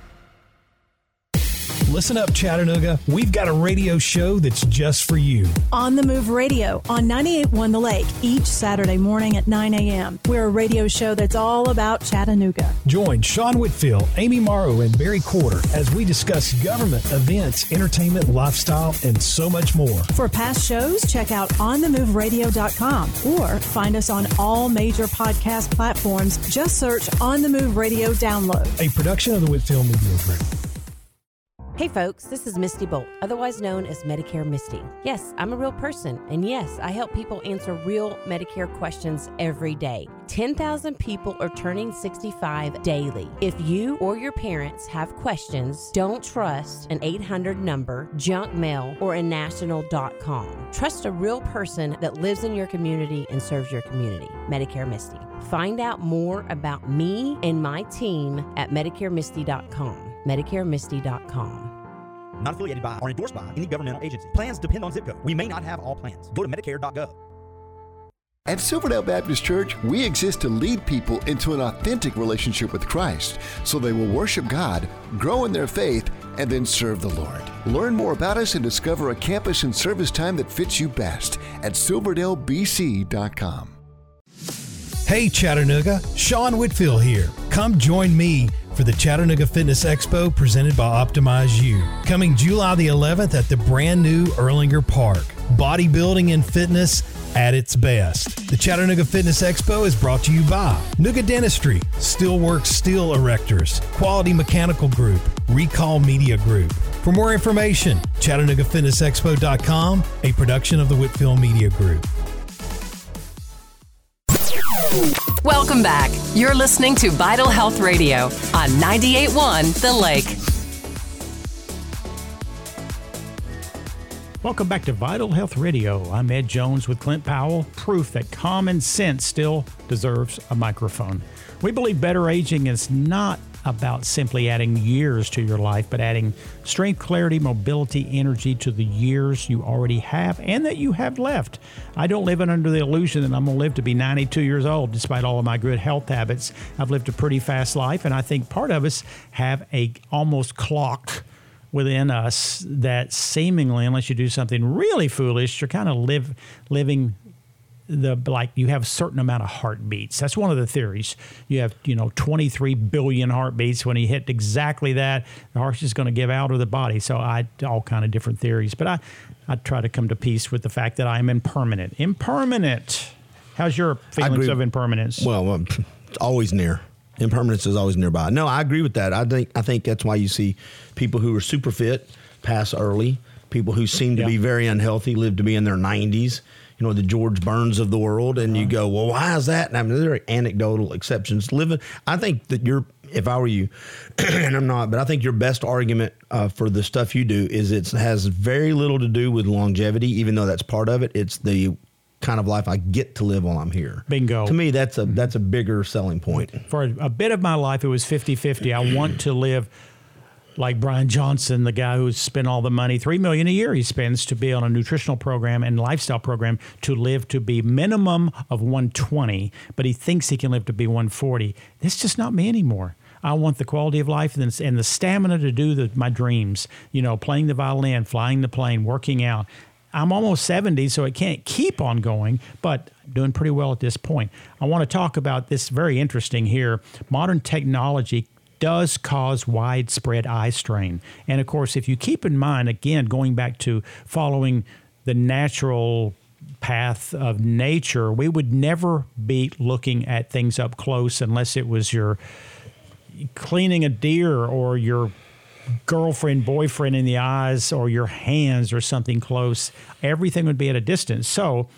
Listen up, Chattanooga. We've got a radio show that's just for you. On the Move Radio on 98.1 The Lake each Saturday morning at 9 a.m. We're a radio show that's all about Chattanooga. Join Sean Whitfield, Amy Morrow, and Barry Corder as we discuss government, events, entertainment, lifestyle, and so much more. For past shows, check out onthemoveradio.com or find us on all major podcast platforms. Just search On the Move Radio Download. A production of the Whitfield Media Group. Hey folks, this is Misty Bolt, otherwise known as Medicare Misty. Yes, I'm a real person, and yes, I help people answer real Medicare questions every day. 10,000 people are turning 65 daily. If you or your parents have questions, don't trust an 800 number, junk mail, or a national.com. Trust a real person that lives in your community and serves your community. Medicare Misty. Find out more about me and my team at MedicareMisty.com. MedicareMisty.com. Not affiliated by or endorsed by any governmental agency. Plans depend on zip code. We may not have all plans. Go to Medicare.gov. At Silverdale Baptist Church, we exist to lead people into an authentic relationship with Christ so they will worship God, grow in their faith, and then serve the Lord. Learn more about us and discover a campus and service time that fits you best at silverdalebc.com. Hey Chattanooga, Sean Whitfield here. Come join me for the Chattanooga Fitness Expo presented by Optimize You. Coming July the 11th at the brand new Erlanger Park. Bodybuilding and fitness at its best. The Chattanooga Fitness Expo is brought to you by Nooga Dentistry, Steelworks Steel Erectors, Quality Mechanical Group, Recall Media Group. For more information, ChattanoogaFitnessExpo.com, a production of the Whitfield Media Group. Welcome back. You're listening to Vital Health Radio on 98.1 The Lake. Welcome back to Vital Health Radio. I'm Ed Jones with Clint Powell, proof that common sense still deserves a microphone. We believe better aging is not about simply adding years to your life, but adding strength, clarity, mobility, energy to the years you already have and that you have left. I don't live under the illusion that I'm going to live to be 92 years old, despite all of my good health habits. I've lived a pretty fast life, and I think part of us have a almost clock within us that seemingly, unless you do something really foolish, you're kind of living like you have a certain amount of heartbeats. That's one of the theories. You have, 23 billion heartbeats. When you hit exactly that, the heart's just going to give out of the body. So all kind of different theories. But I try to come to peace with the fact that I am impermanent. Impermanent. How's your feelings of impermanence? Well, it's always near. Impermanence is always nearby. No, I agree with that. I think that's why you see people who are super fit pass early. People who seem to be very unhealthy live to be in their 90s. The George Burns of the world, and you go, well, why is that? And I mean, there are anecdotal exceptions. I think that if I were you, and I'm not, but I think your best argument for the stuff you do is it has very little to do with longevity, even though that's part of it. It's the kind of life I get to live while I'm here. Bingo. To me, that's a bigger selling point. For a bit of my life, it was 50-50. I want to live like Brian Johnson, the guy who's spent all the money, $3 million a year he spends to be on a nutritional program and lifestyle program to live to be minimum of 120, but he thinks he can live to be 140. That's just not me anymore. I want the quality of life and the stamina to do my dreams, playing the violin, flying the plane, working out. I'm almost 70, so it can't keep on going, but doing pretty well at this point. I want to talk about this very interesting here. Modern technology does cause widespread eye strain. And of course, if you keep in mind, again, going back to following the natural path of nature, we would never be looking at things up close unless it was your cleaning a deer or your girlfriend, boyfriend in the eyes or your hands or something close. Everything would be at a distance. So,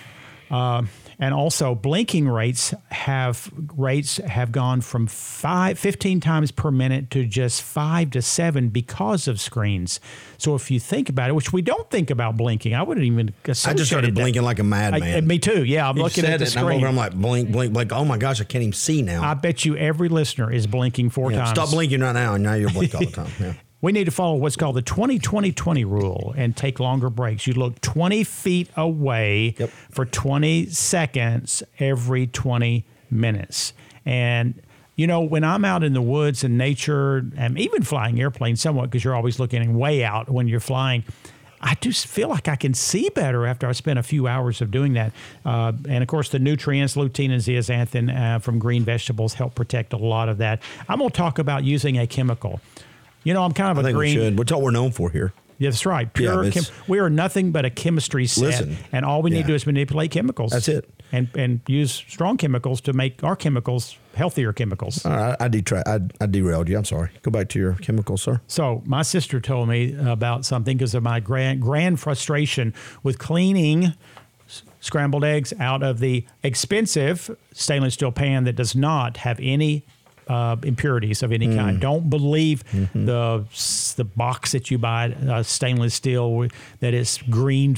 and also blinking rates have gone from 15 times per minute to just 5 to 7 because of screens. So if you think about it, which we don't think about blinking, I wouldn't even associate. I just started blinking like a madman. Me too. Yeah, I'm looking at the screen. I'm like blink, blink, blink. Oh my gosh, I can't even see now. I bet you every listener is blinking 4 times. Stop blinking right now, and now you're blinking all the time. Yeah. We need to follow what's called the 20-20-20 rule and take longer breaks. You look 20 feet away for 20 seconds every 20 minutes. And, when I'm out in the woods and nature, and even flying airplanes somewhat, because you're always looking way out when you're flying, I do feel like I can see better after I spend a few hours of doing that. And, of course, the nutrients, lutein and zeaxanthin from green vegetables help protect a lot of that. I'm going to talk about using a chemical. I'm kind of I think green. We should. That's what we're known for here. Yeah, that's right. We are nothing but a chemistry set, and all we need to do is manipulate chemicals. That's it. And use strong chemicals to make our chemicals healthier chemicals. All right, I derailed you. I'm sorry. Go back to your chemicals, sir. So my sister told me about something because of my grand frustration with cleaning scrambled eggs out of the expensive stainless steel pan that does not have any impurities of any kind. Don't believe the box that you buy, stainless steel, that is green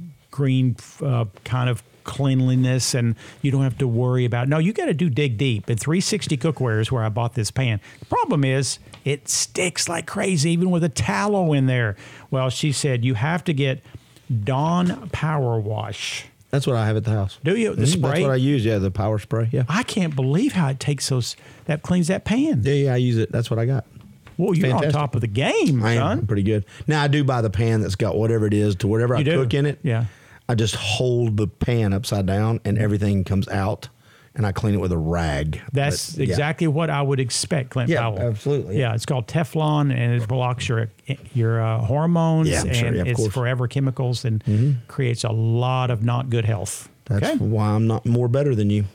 kind of cleanliness, and you don't have to worry about. No, you got to dig deep. And 360 Cookware is where I bought this pan. The problem is it sticks like crazy, even with a tallow in there. Well, she said you have to get Dawn Power Wash. That's what I have at the house. Do you? The spray? That's what I use, the power spray, yeah. I can't believe how it takes that cleans that pan. Yeah, I use it. That's what I got. Well, you're on top of the game, I son. am pretty good. Now, I do buy the pan that's got whatever it is to whatever I cook in it. Yeah. I just hold the pan upside down and everything comes out, and I clean it with a rag. That's exactly what I would expect, Clint Powell. Absolutely. Yeah, it's called Teflon, and it blocks your hormones, and it's forever chemicals, and creates a lot of not good health. That's why I'm not more better than you.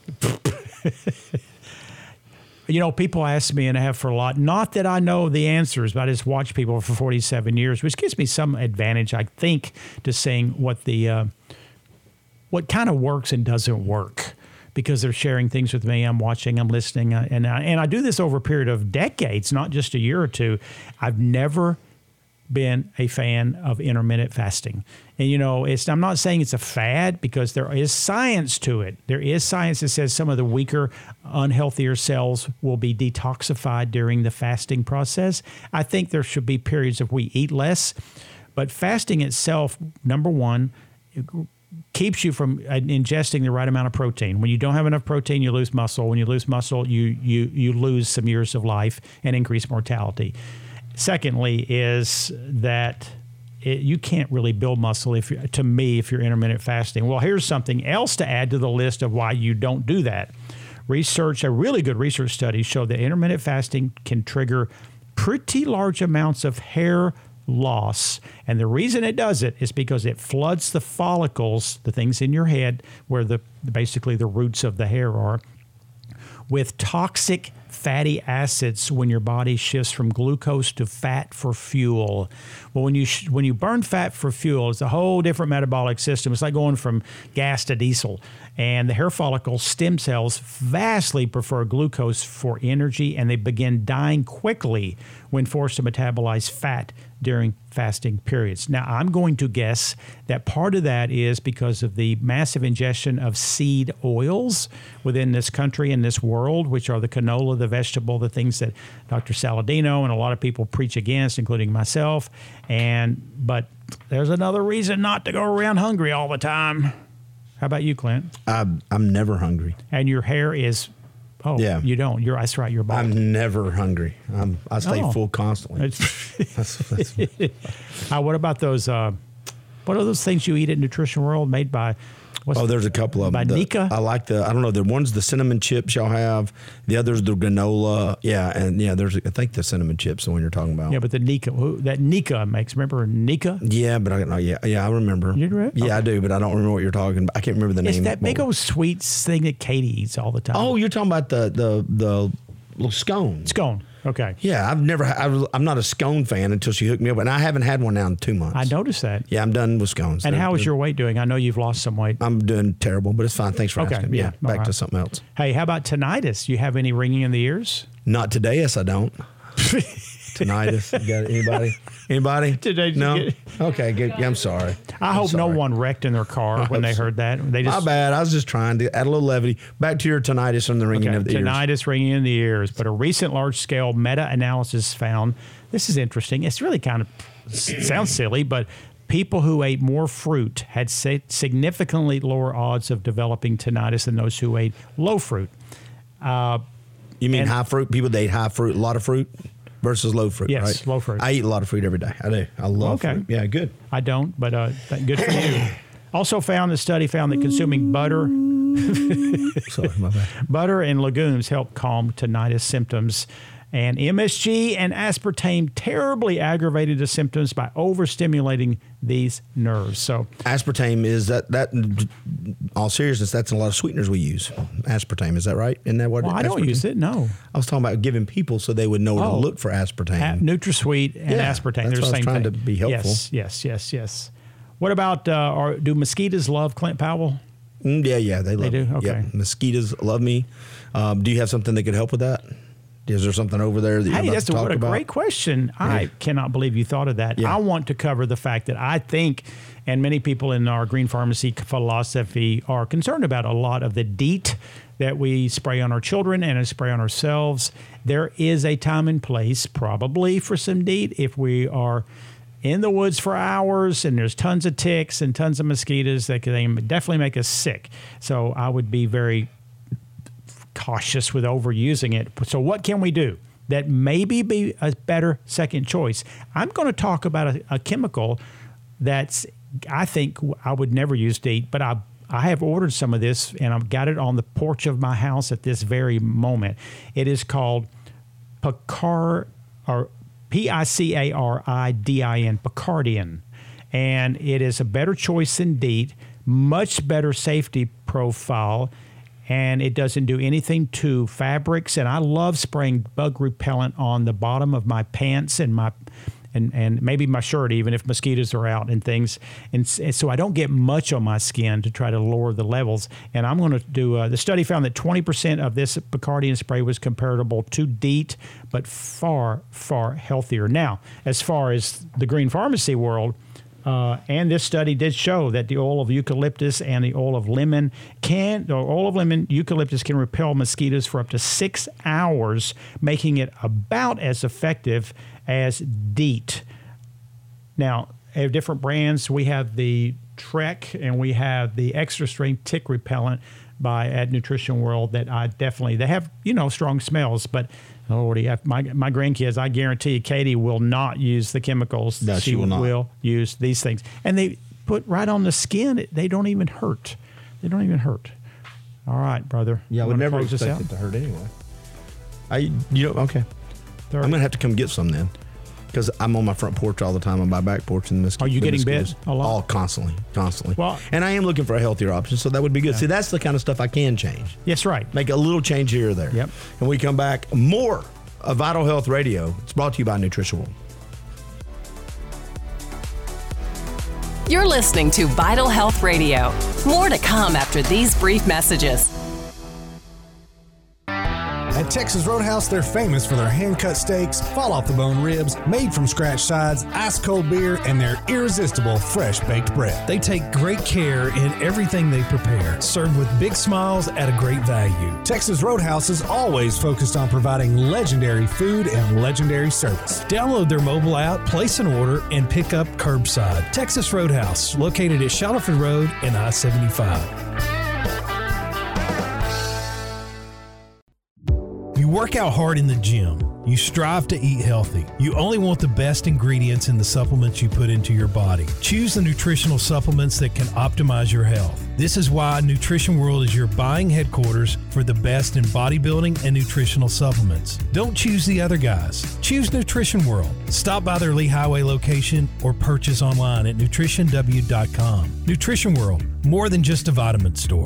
People ask me, and I have for a lot, not that I know the answers, but I just watch people for 47 years, which gives me some advantage, I think, to seeing what kind of works and doesn't work, because they're sharing things with me. I'm watching, I'm listening, and I do this over a period of decades, not just a year or two. I've never been a fan of intermittent fasting. And, I'm not saying it's a fad, because there is science to it. There is science that says some of the weaker, unhealthier cells will be detoxified during the fasting process. I think there should be periods of we eat less, but fasting itself, number one, keeps you from ingesting the right amount of protein. When you don't have enough protein, you lose muscle. When you lose muscle, you lose some years of life and increase mortality. Secondly, is that you can't really build muscle if you're intermittent fasting. Well, here's something else to add to the list of why you don't do that. A really good research study showed that intermittent fasting can trigger pretty large amounts of hair loss. And the reason it does it is because it floods the follicles, the things in your head where basically the roots of the hair are, with toxic fatty acids when your body shifts from glucose to fat for fuel. Well, when you burn fat for fuel, it's a whole different metabolic system. It's like going from gas to diesel. And the hair follicle stem cells vastly prefer glucose for energy, and they begin dying quickly when forced to metabolize fat during fasting periods. Now, I'm going to guess that part of that is because of the massive ingestion of seed oils within this country and this world, which are the canola, the vegetable, the things that Dr. Saladino and a lot of people preach against, including myself. But there's another reason not to go around hungry all the time. How about you, Clint? I'm never hungry. And your hair is... Oh, yeah. You don't. That's right. You're bald. I'm never hungry. I stay full constantly. What about those? What are those things you eat at Nutrition World made by? There's a couple of them. By Nika? I like I don't know. The one's the cinnamon chips y'all have. The other's the granola. Yeah, and there's I think the cinnamon chips, the one you're talking about. Yeah, but the Nika, that Nika makes. Remember Nika? Yeah, but I remember. You remember? Yeah, I do, but I don't remember what you're talking about. I can't remember the name. It's that big old sweet thing that Katie eats all the time. Oh, you're talking about the little scone. Scone. Okay. Yeah, I'm not a scone fan until she hooked me up, and I haven't had one now in 2 months. I noticed that. Yeah, I'm done with scones. And how is your weight doing? I know you've lost some weight. I'm doing terrible, but it's fine. Thanks for asking. Yeah, back to something else. Hey, how about tinnitus? You have any ringing in the ears? Not today, yes, I don't. Tinnitus. You got it? Anybody? Today, no? Okay, good. Yeah, I'm sorry. I hope no one wrecked in their car when they heard that. My bad. I was just trying to add a little levity. Back to your tinnitus and the ringing of the ears. Tinnitus, ringing in the ears. But a recent large-scale meta-analysis found, this is interesting. It's really kind of sounds silly, but people who ate more fruit had significantly lower odds of developing tinnitus than those who ate low fruit. You mean high fruit? People that ate high fruit, a lot of fruit? Versus low fruit, yes, right? Low fruit. I eat a lot of fruit every day. I do. I love fruit. Yeah, good. I don't, but good for you. Also the study found that consuming butter, sorry, my bad. Butter and legumes help calm tinnitus symptoms. And MSG and aspartame terribly aggravated the symptoms by overstimulating these nerves. So aspartame is that in all seriousness, that's a lot of sweeteners we use. Aspartame, is that right? Isn't that what? Well, I don't use it. No, I was talking about giving people so they would know where to look for aspartame. NutraSweet and aspartame. They're the same thing. To be helpful. Yes. What about do mosquitoes love Clint Powell? Yeah, they love. They do. Okay. Yeah, mosquitoes love me. Do you have something that could help with that? Is there something over there that you're about to talk about? Great question. Yeah. I cannot believe you thought of that. Yeah. I want to cover the fact that I think, and many people in our Green Pharmacy philosophy are concerned about a lot of the DEET that we spray on our children and spray on ourselves. There is a time and place probably for some DEET if we are in the woods for hours and there's tons of ticks and tons of mosquitoes that can definitely make us sick. So I would be very cautious with overusing it. So what can we do that maybe be a better second choice? I'm going to talk about a chemical that's, I think I would never use DEET, but I have ordered some of this and I've got it on the porch of my house at this very moment. It is called Picaridin, Picaridin, and it is a better choice than DEET, much better safety profile, and it doesn't do anything to fabrics. And I love spraying bug repellent on the bottom of my pants and and maybe my shirt, even if mosquitoes are out and things. And so I don't get much on my skin to try to lower the levels. And I'm going to do, the study found that 20% of this Picaridin spray was comparable to DEET, but far, far healthier. Now, as far as the Green Pharmacy world, and this study did show that the oil of eucalyptus and the oil of eucalyptus can repel mosquitoes for up to 6 hours, making it about as effective as DEET. Now, they have different brands. We have the Trek and we have the extra strength tick repellent at Nutrition World that they have, strong smells, but Lordy, my grandkids, I guarantee Katie will not use the chemicals. No, she will not. Will use these things. And they put right on the skin. They don't even hurt. All right, brother. Yeah, I would never expect it to hurt anyway. Okay. I'm going to have to come get some then. Because I'm on my front porch all the time, on my back porch. Are you getting bit a lot? All constantly. Well, and I am looking for a healthier option, so that would be good. Yeah. See, that's the kind of stuff I can change. Yes, right. Make a little change here or there. Yep. And we come back, more of Vital Health Radio. It's brought to you by Nutrition World. You're listening to Vital Health Radio. More to come after these brief messages. At Texas Roadhouse, they're famous for their hand-cut steaks, fall-off-the-bone ribs, made-from-scratch sides, ice-cold beer, and their irresistible fresh-baked bread. They take great care in everything they prepare, served with big smiles at a great value. Texas Roadhouse is always focused on providing legendary food and legendary service. Download their mobile app, place an order, and pick up curbside. Texas Roadhouse, located at Shuttleford Road and I-75. You work out hard in the gym. You strive to eat healthy. You only want the best ingredients in the supplements you put into your body. Choose the nutritional supplements that can optimize your health. This is why Nutrition World is your buying headquarters for the best in bodybuilding and nutritional supplements. Don't choose the other guys. Choose Nutrition World. Stop by their Lee Highway location or purchase online at nutritionw.com. Nutrition World, more than just a vitamin store.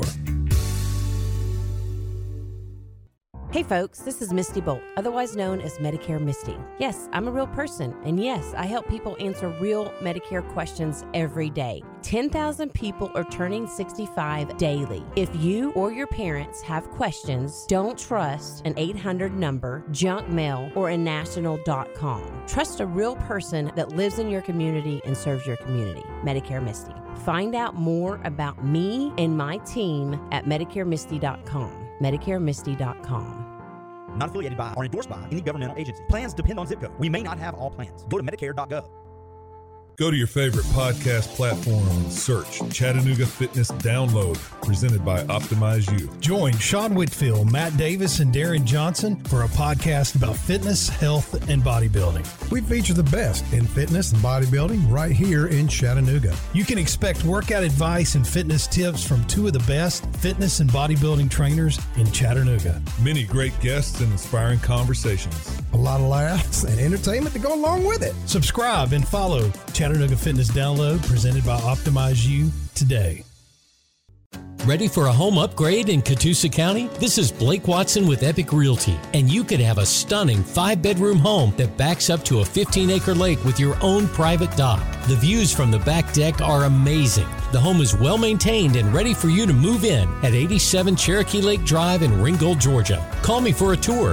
Hey folks, this is Misty Bolt, otherwise known as Medicare Misty. Yes, I'm a real person, and yes, I help people answer real Medicare questions every day. 10,000 people are turning 65 daily. If you or your parents have questions, don't trust an 800 number, junk mail, or a national.com. Trust a real person that lives in your community and serves your community. Medicare Misty. Find out more about me and my team at MedicareMisty.com. MedicareMisty.com. Not affiliated by or endorsed by any governmental agency. Plans depend on zip code. We may not have all plans. Go to Medicare.gov. Go to your favorite podcast platform and search Chattanooga Fitness Download, presented by Optimize You. Join Sean Whitfield, Matt Davis, and Darren Johnson for a podcast about fitness, health, and bodybuilding. We feature the best in fitness and bodybuilding right here in Chattanooga. You can expect workout advice and fitness tips from two of the best fitness and bodybuilding trainers in Chattanooga. Many great guests and inspiring conversations. A lot of laughs and entertainment to go along with it. Subscribe and follow Chattanooga Fitness Download, presented by Optimize You, today. Ready for a home upgrade in Catoosa County? This is Blake Watson with Epic Realty, and you could have a stunning 5-bedroom home that backs up to a 15-acre lake with your own private dock. The views from the back deck are amazing. The home is well maintained and ready for you to move in at 87 Cherokee Lake Drive in Ringgold, Georgia. Call me for a tour,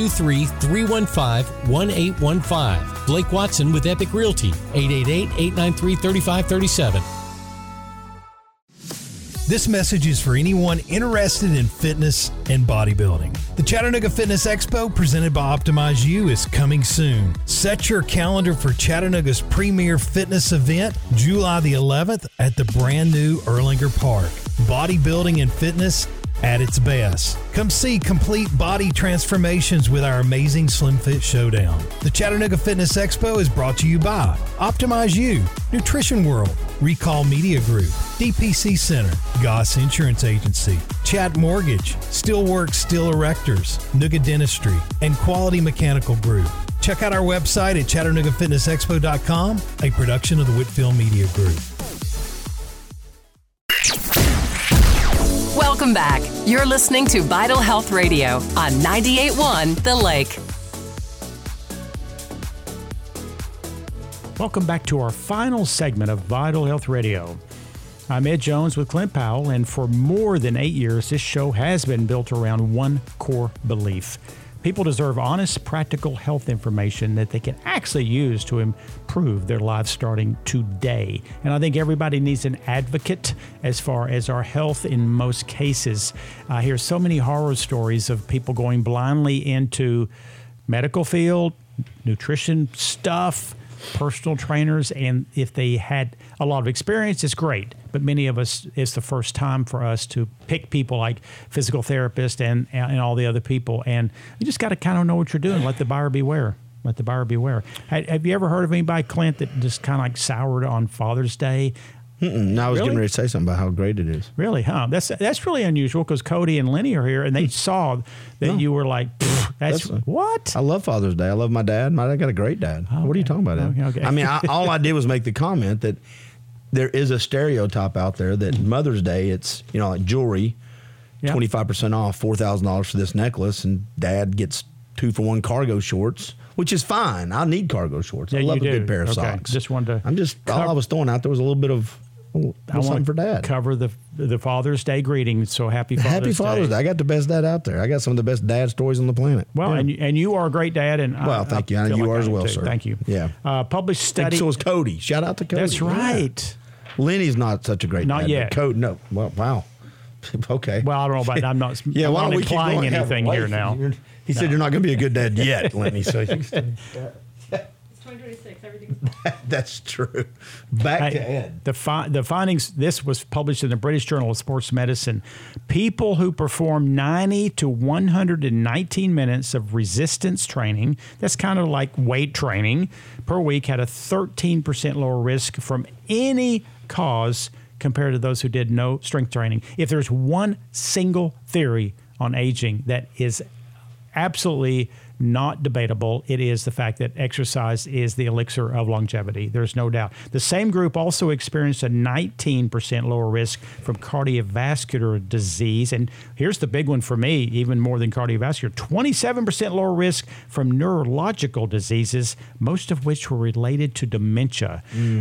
423-315-1815. Blake Watson with Epic Realty, 888-893-3537. This message is for anyone interested in fitness and bodybuilding. The Chattanooga Fitness Expo, presented by Optimize You, is coming soon. Set your calendar for Chattanooga's premier fitness event, July the 11th, at the brand new Erlanger Park. Bodybuilding and fitness at its best. Come see complete body transformations with our amazing Slim Fit Showdown. The Chattanooga Fitness Expo is brought to you by Optimize You, Nutrition World, Recall Media Group, DPC Center, Goss Insurance Agency, Chat Mortgage, Steelworks Steel Erectors, Nooga Dentistry, and Quality Mechanical Group. Check out our website at ChattanoogaFitnessExpo.com, a production of the Whitfield Media Group. Welcome back. You're listening to Vital Health Radio on 98.1 The Lake. Welcome back to our final segment of Vital Health Radio. I'm Ed Jones with Clint Powell, and for more than 8 years, this show has been built around one core belief. People deserve honest, practical health information that they can actually use to improve their lives starting today. And I think everybody needs an advocate as far as our health in most cases. I hear so many horror stories of people going blindly into medical field, nutrition stuff, personal trainers, and if they had a lot of experience, it's great. But many of us, it's the first time for us to pick people like physical therapists and all the other people. And you just got to kind of know what you're doing. Let the buyer beware. Let the buyer beware. Have you ever heard of anybody, Clint, that just kind of like soured on Father's Day? No, I was getting ready to say something about how great it is. Really, huh? That's really unusual because Cody and Lenny are here, and they saw that you were like, that's what? I love Father's Day. I love my dad. My dad got a great dad. Okay. What are you talking about? Okay. I mean, all I did was make the comment that there is a stereotype out there that Mother's Day, it's, like jewelry, 25% off, $4,000 for this necklace, and Dad gets 2-for-1 cargo shorts, which is fine. I need cargo shorts. I love a good pair of socks. Just wanted to. all I was throwing out there was a little bit of something for Dad. Cover the Father's Day greetings. So happy Father's Day. I got the best dad out there. I got some of the best dad stories on the planet. Well, and you are a great dad. And thank you. You are as well, sir. Thank you. Yeah. Published study. So is Cody. Shout out to Cody. That's right. Yeah. Lenny's not such a great dad. Not yet. Cody, no. Well, wow. Okay. Well, I don't know about I'm not, yeah, I'm why not don't we implying keep going? anything here now. He said you're not going to be a good dad yet, Lenny. So it's 2026. Everything's that's true. Back to Ed. The findings, this was published in the British Journal of Sports Medicine. People who perform 90 to 119 minutes of resistance training, that's kind of like weight training, per week had a 13% lower risk from any cause compared to those who did no strength training. If there's one single theory on aging that is absolutely not debatable, it is the fact that exercise is the elixir of longevity. There's no doubt. The same group also experienced a 19% lower risk from cardiovascular disease. And here's the big one for me, even more than cardiovascular, 27% lower risk from neurological diseases, most of which were related to dementia.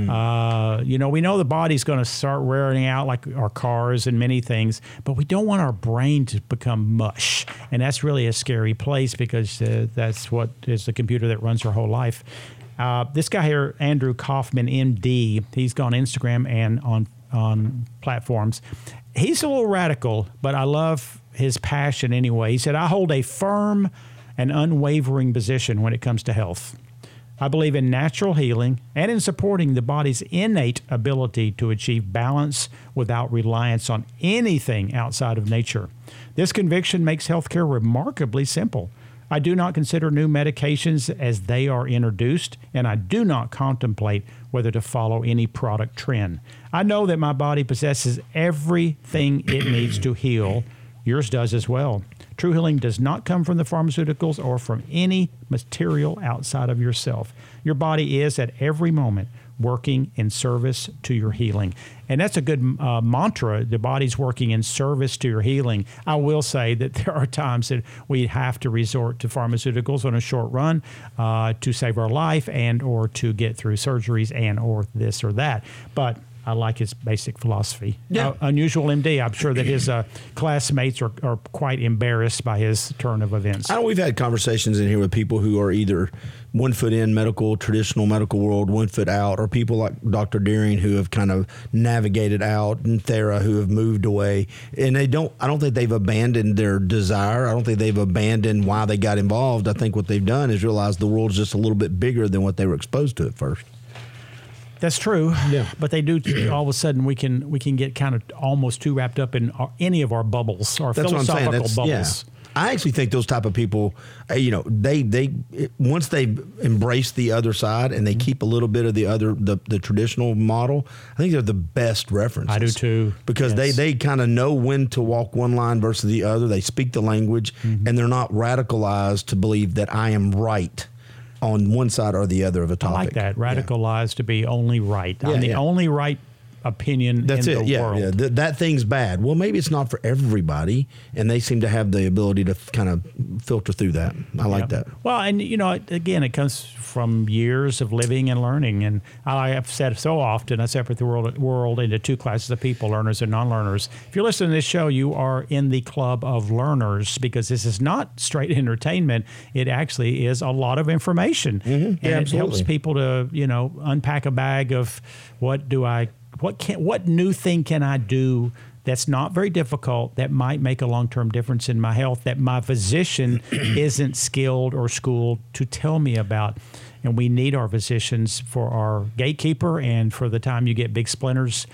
We know the body's going to start wearing out like our cars and many things, but we don't want our brain to become mush. And that's really a scary place because that's what is the computer that runs our whole life. This guy here, Andrew Kaufman, MD, he's gone Instagram and on platforms. He's a little radical, but I love his passion anyway. He said, I hold a firm and unwavering position when it comes to health. I believe in natural healing and in supporting the body's innate ability to achieve balance without reliance on anything outside of nature. This conviction makes healthcare remarkably simple. I do not consider new medications as they are introduced, and I do not contemplate whether to follow any product trend. I know that my body possesses everything it needs to heal. Yours does as well. True healing does not come from the pharmaceuticals or from any material outside of yourself. Your body is at every moment working in service to your healing. And that's a good mantra. The body's working in service to your healing. I will say that there are times that we have to resort to pharmaceuticals on a short run to save our life and or to get through surgeries and or this or that. But I like his basic philosophy. Yeah. Unusual MD. I'm sure that his classmates are quite embarrassed by his turn of events. I know we've had conversations in here with people who are either 1 foot in traditional medical world, 1 foot out, or people like Dr. Deering who have kind of navigated out, and Thera who have moved away. And I don't think they've abandoned their desire. I don't think they've abandoned why they got involved. I think what they've done is realize the world's just a little bit bigger than what they were exposed to at first. That's true. Yeah. But they do, all of a sudden, we can get kind of almost too wrapped up in any of our bubbles, our philosophical bubbles. Yeah. I actually think those type of people, they once they embrace the other side and they keep a little bit of the traditional model, I think they're the best references. I do too. Because they kind of know when to walk one line versus the other. They speak the language, and they're not radicalized to believe that I am right on one side or the other of a topic. I like that. Radicalized to be only right. I'm the only right opinion in the world. Yeah, that thing's bad. Well, maybe it's not for everybody, and they seem to have the ability to kind of filter through that. I like that. Well, and again, it comes from years of living and learning. And I have said so often, I separate the world into two classes of people, learners and non-learners. If you're listening to this show, you are in the club of learners, because this is not straight entertainment. It actually is a lot of information. Mm-hmm. And it helps people to, unpack a bag of what new thing can I do that's not very difficult, that might make a long-term difference in my health, that my physician isn't skilled or schooled to tell me about. And we need our physicians for our gatekeeper and for the time you get big splinters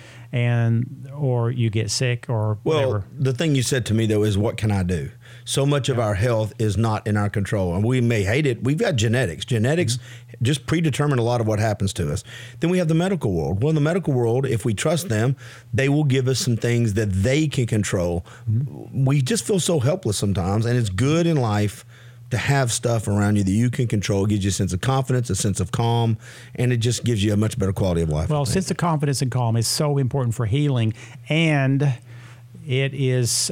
or you get sick or whatever. Well, the thing you said to me, though, is what can I do? So much of our health is not in our control, and we may hate it. We've got genetics. Genetics just predetermine a lot of what happens to us. Then we have the medical world. Well, in the medical world, if we trust them, they will give us some things that they can control. We just feel so helpless sometimes, and it's good in life to have stuff around you that you can control. It gives you a sense of confidence, a sense of calm, and it just gives you a much better quality of life. Well, sense of confidence and calm is so important for healing, and it is...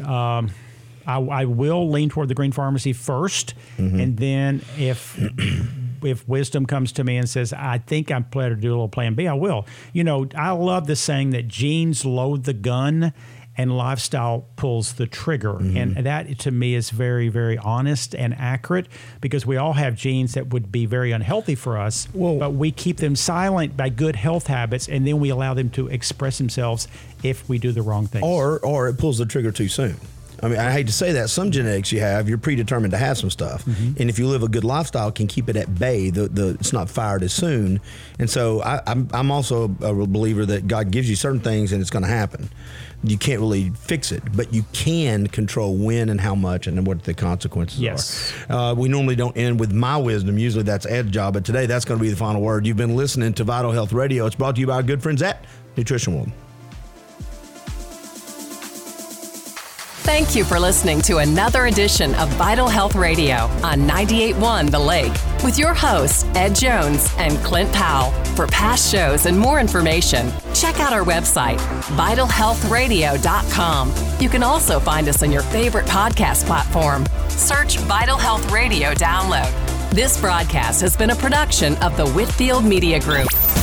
I will lean toward the green pharmacy first, and then if wisdom comes to me and says, I think I'm better to do a little plan B, I will. I love the saying that genes load the gun, and lifestyle pulls the trigger. And that to me is very, very honest and accurate, because we all have genes that would be very unhealthy for us, but we keep them silent by good health habits, and then we allow them to express themselves if we do the wrong things. Or it pulls the trigger too soon. I mean, I hate to say that. Some genetics you're predetermined to have some stuff. And if you live a good lifestyle, can keep it at bay. It's not fired as soon. And so I'm also a believer that God gives you certain things and it's going to happen. You can't really fix it, but you can control when and how much and what the consequences are. We normally don't end with my wisdom. Usually that's Ed's job, but today that's going to be the final word. You've been listening to Vital Health Radio. It's brought to you by our good friends at Nutrition World. Thank you for listening to another edition of Vital Health Radio on 98.1 The Lake with your hosts, Ed Jones and Clint Powell. For past shows and more information, check out our website, vitalhealthradio.com. You can also find us on your favorite podcast platform. Search Vital Health Radio Download. This broadcast has been a production of the Whitfield Media Group.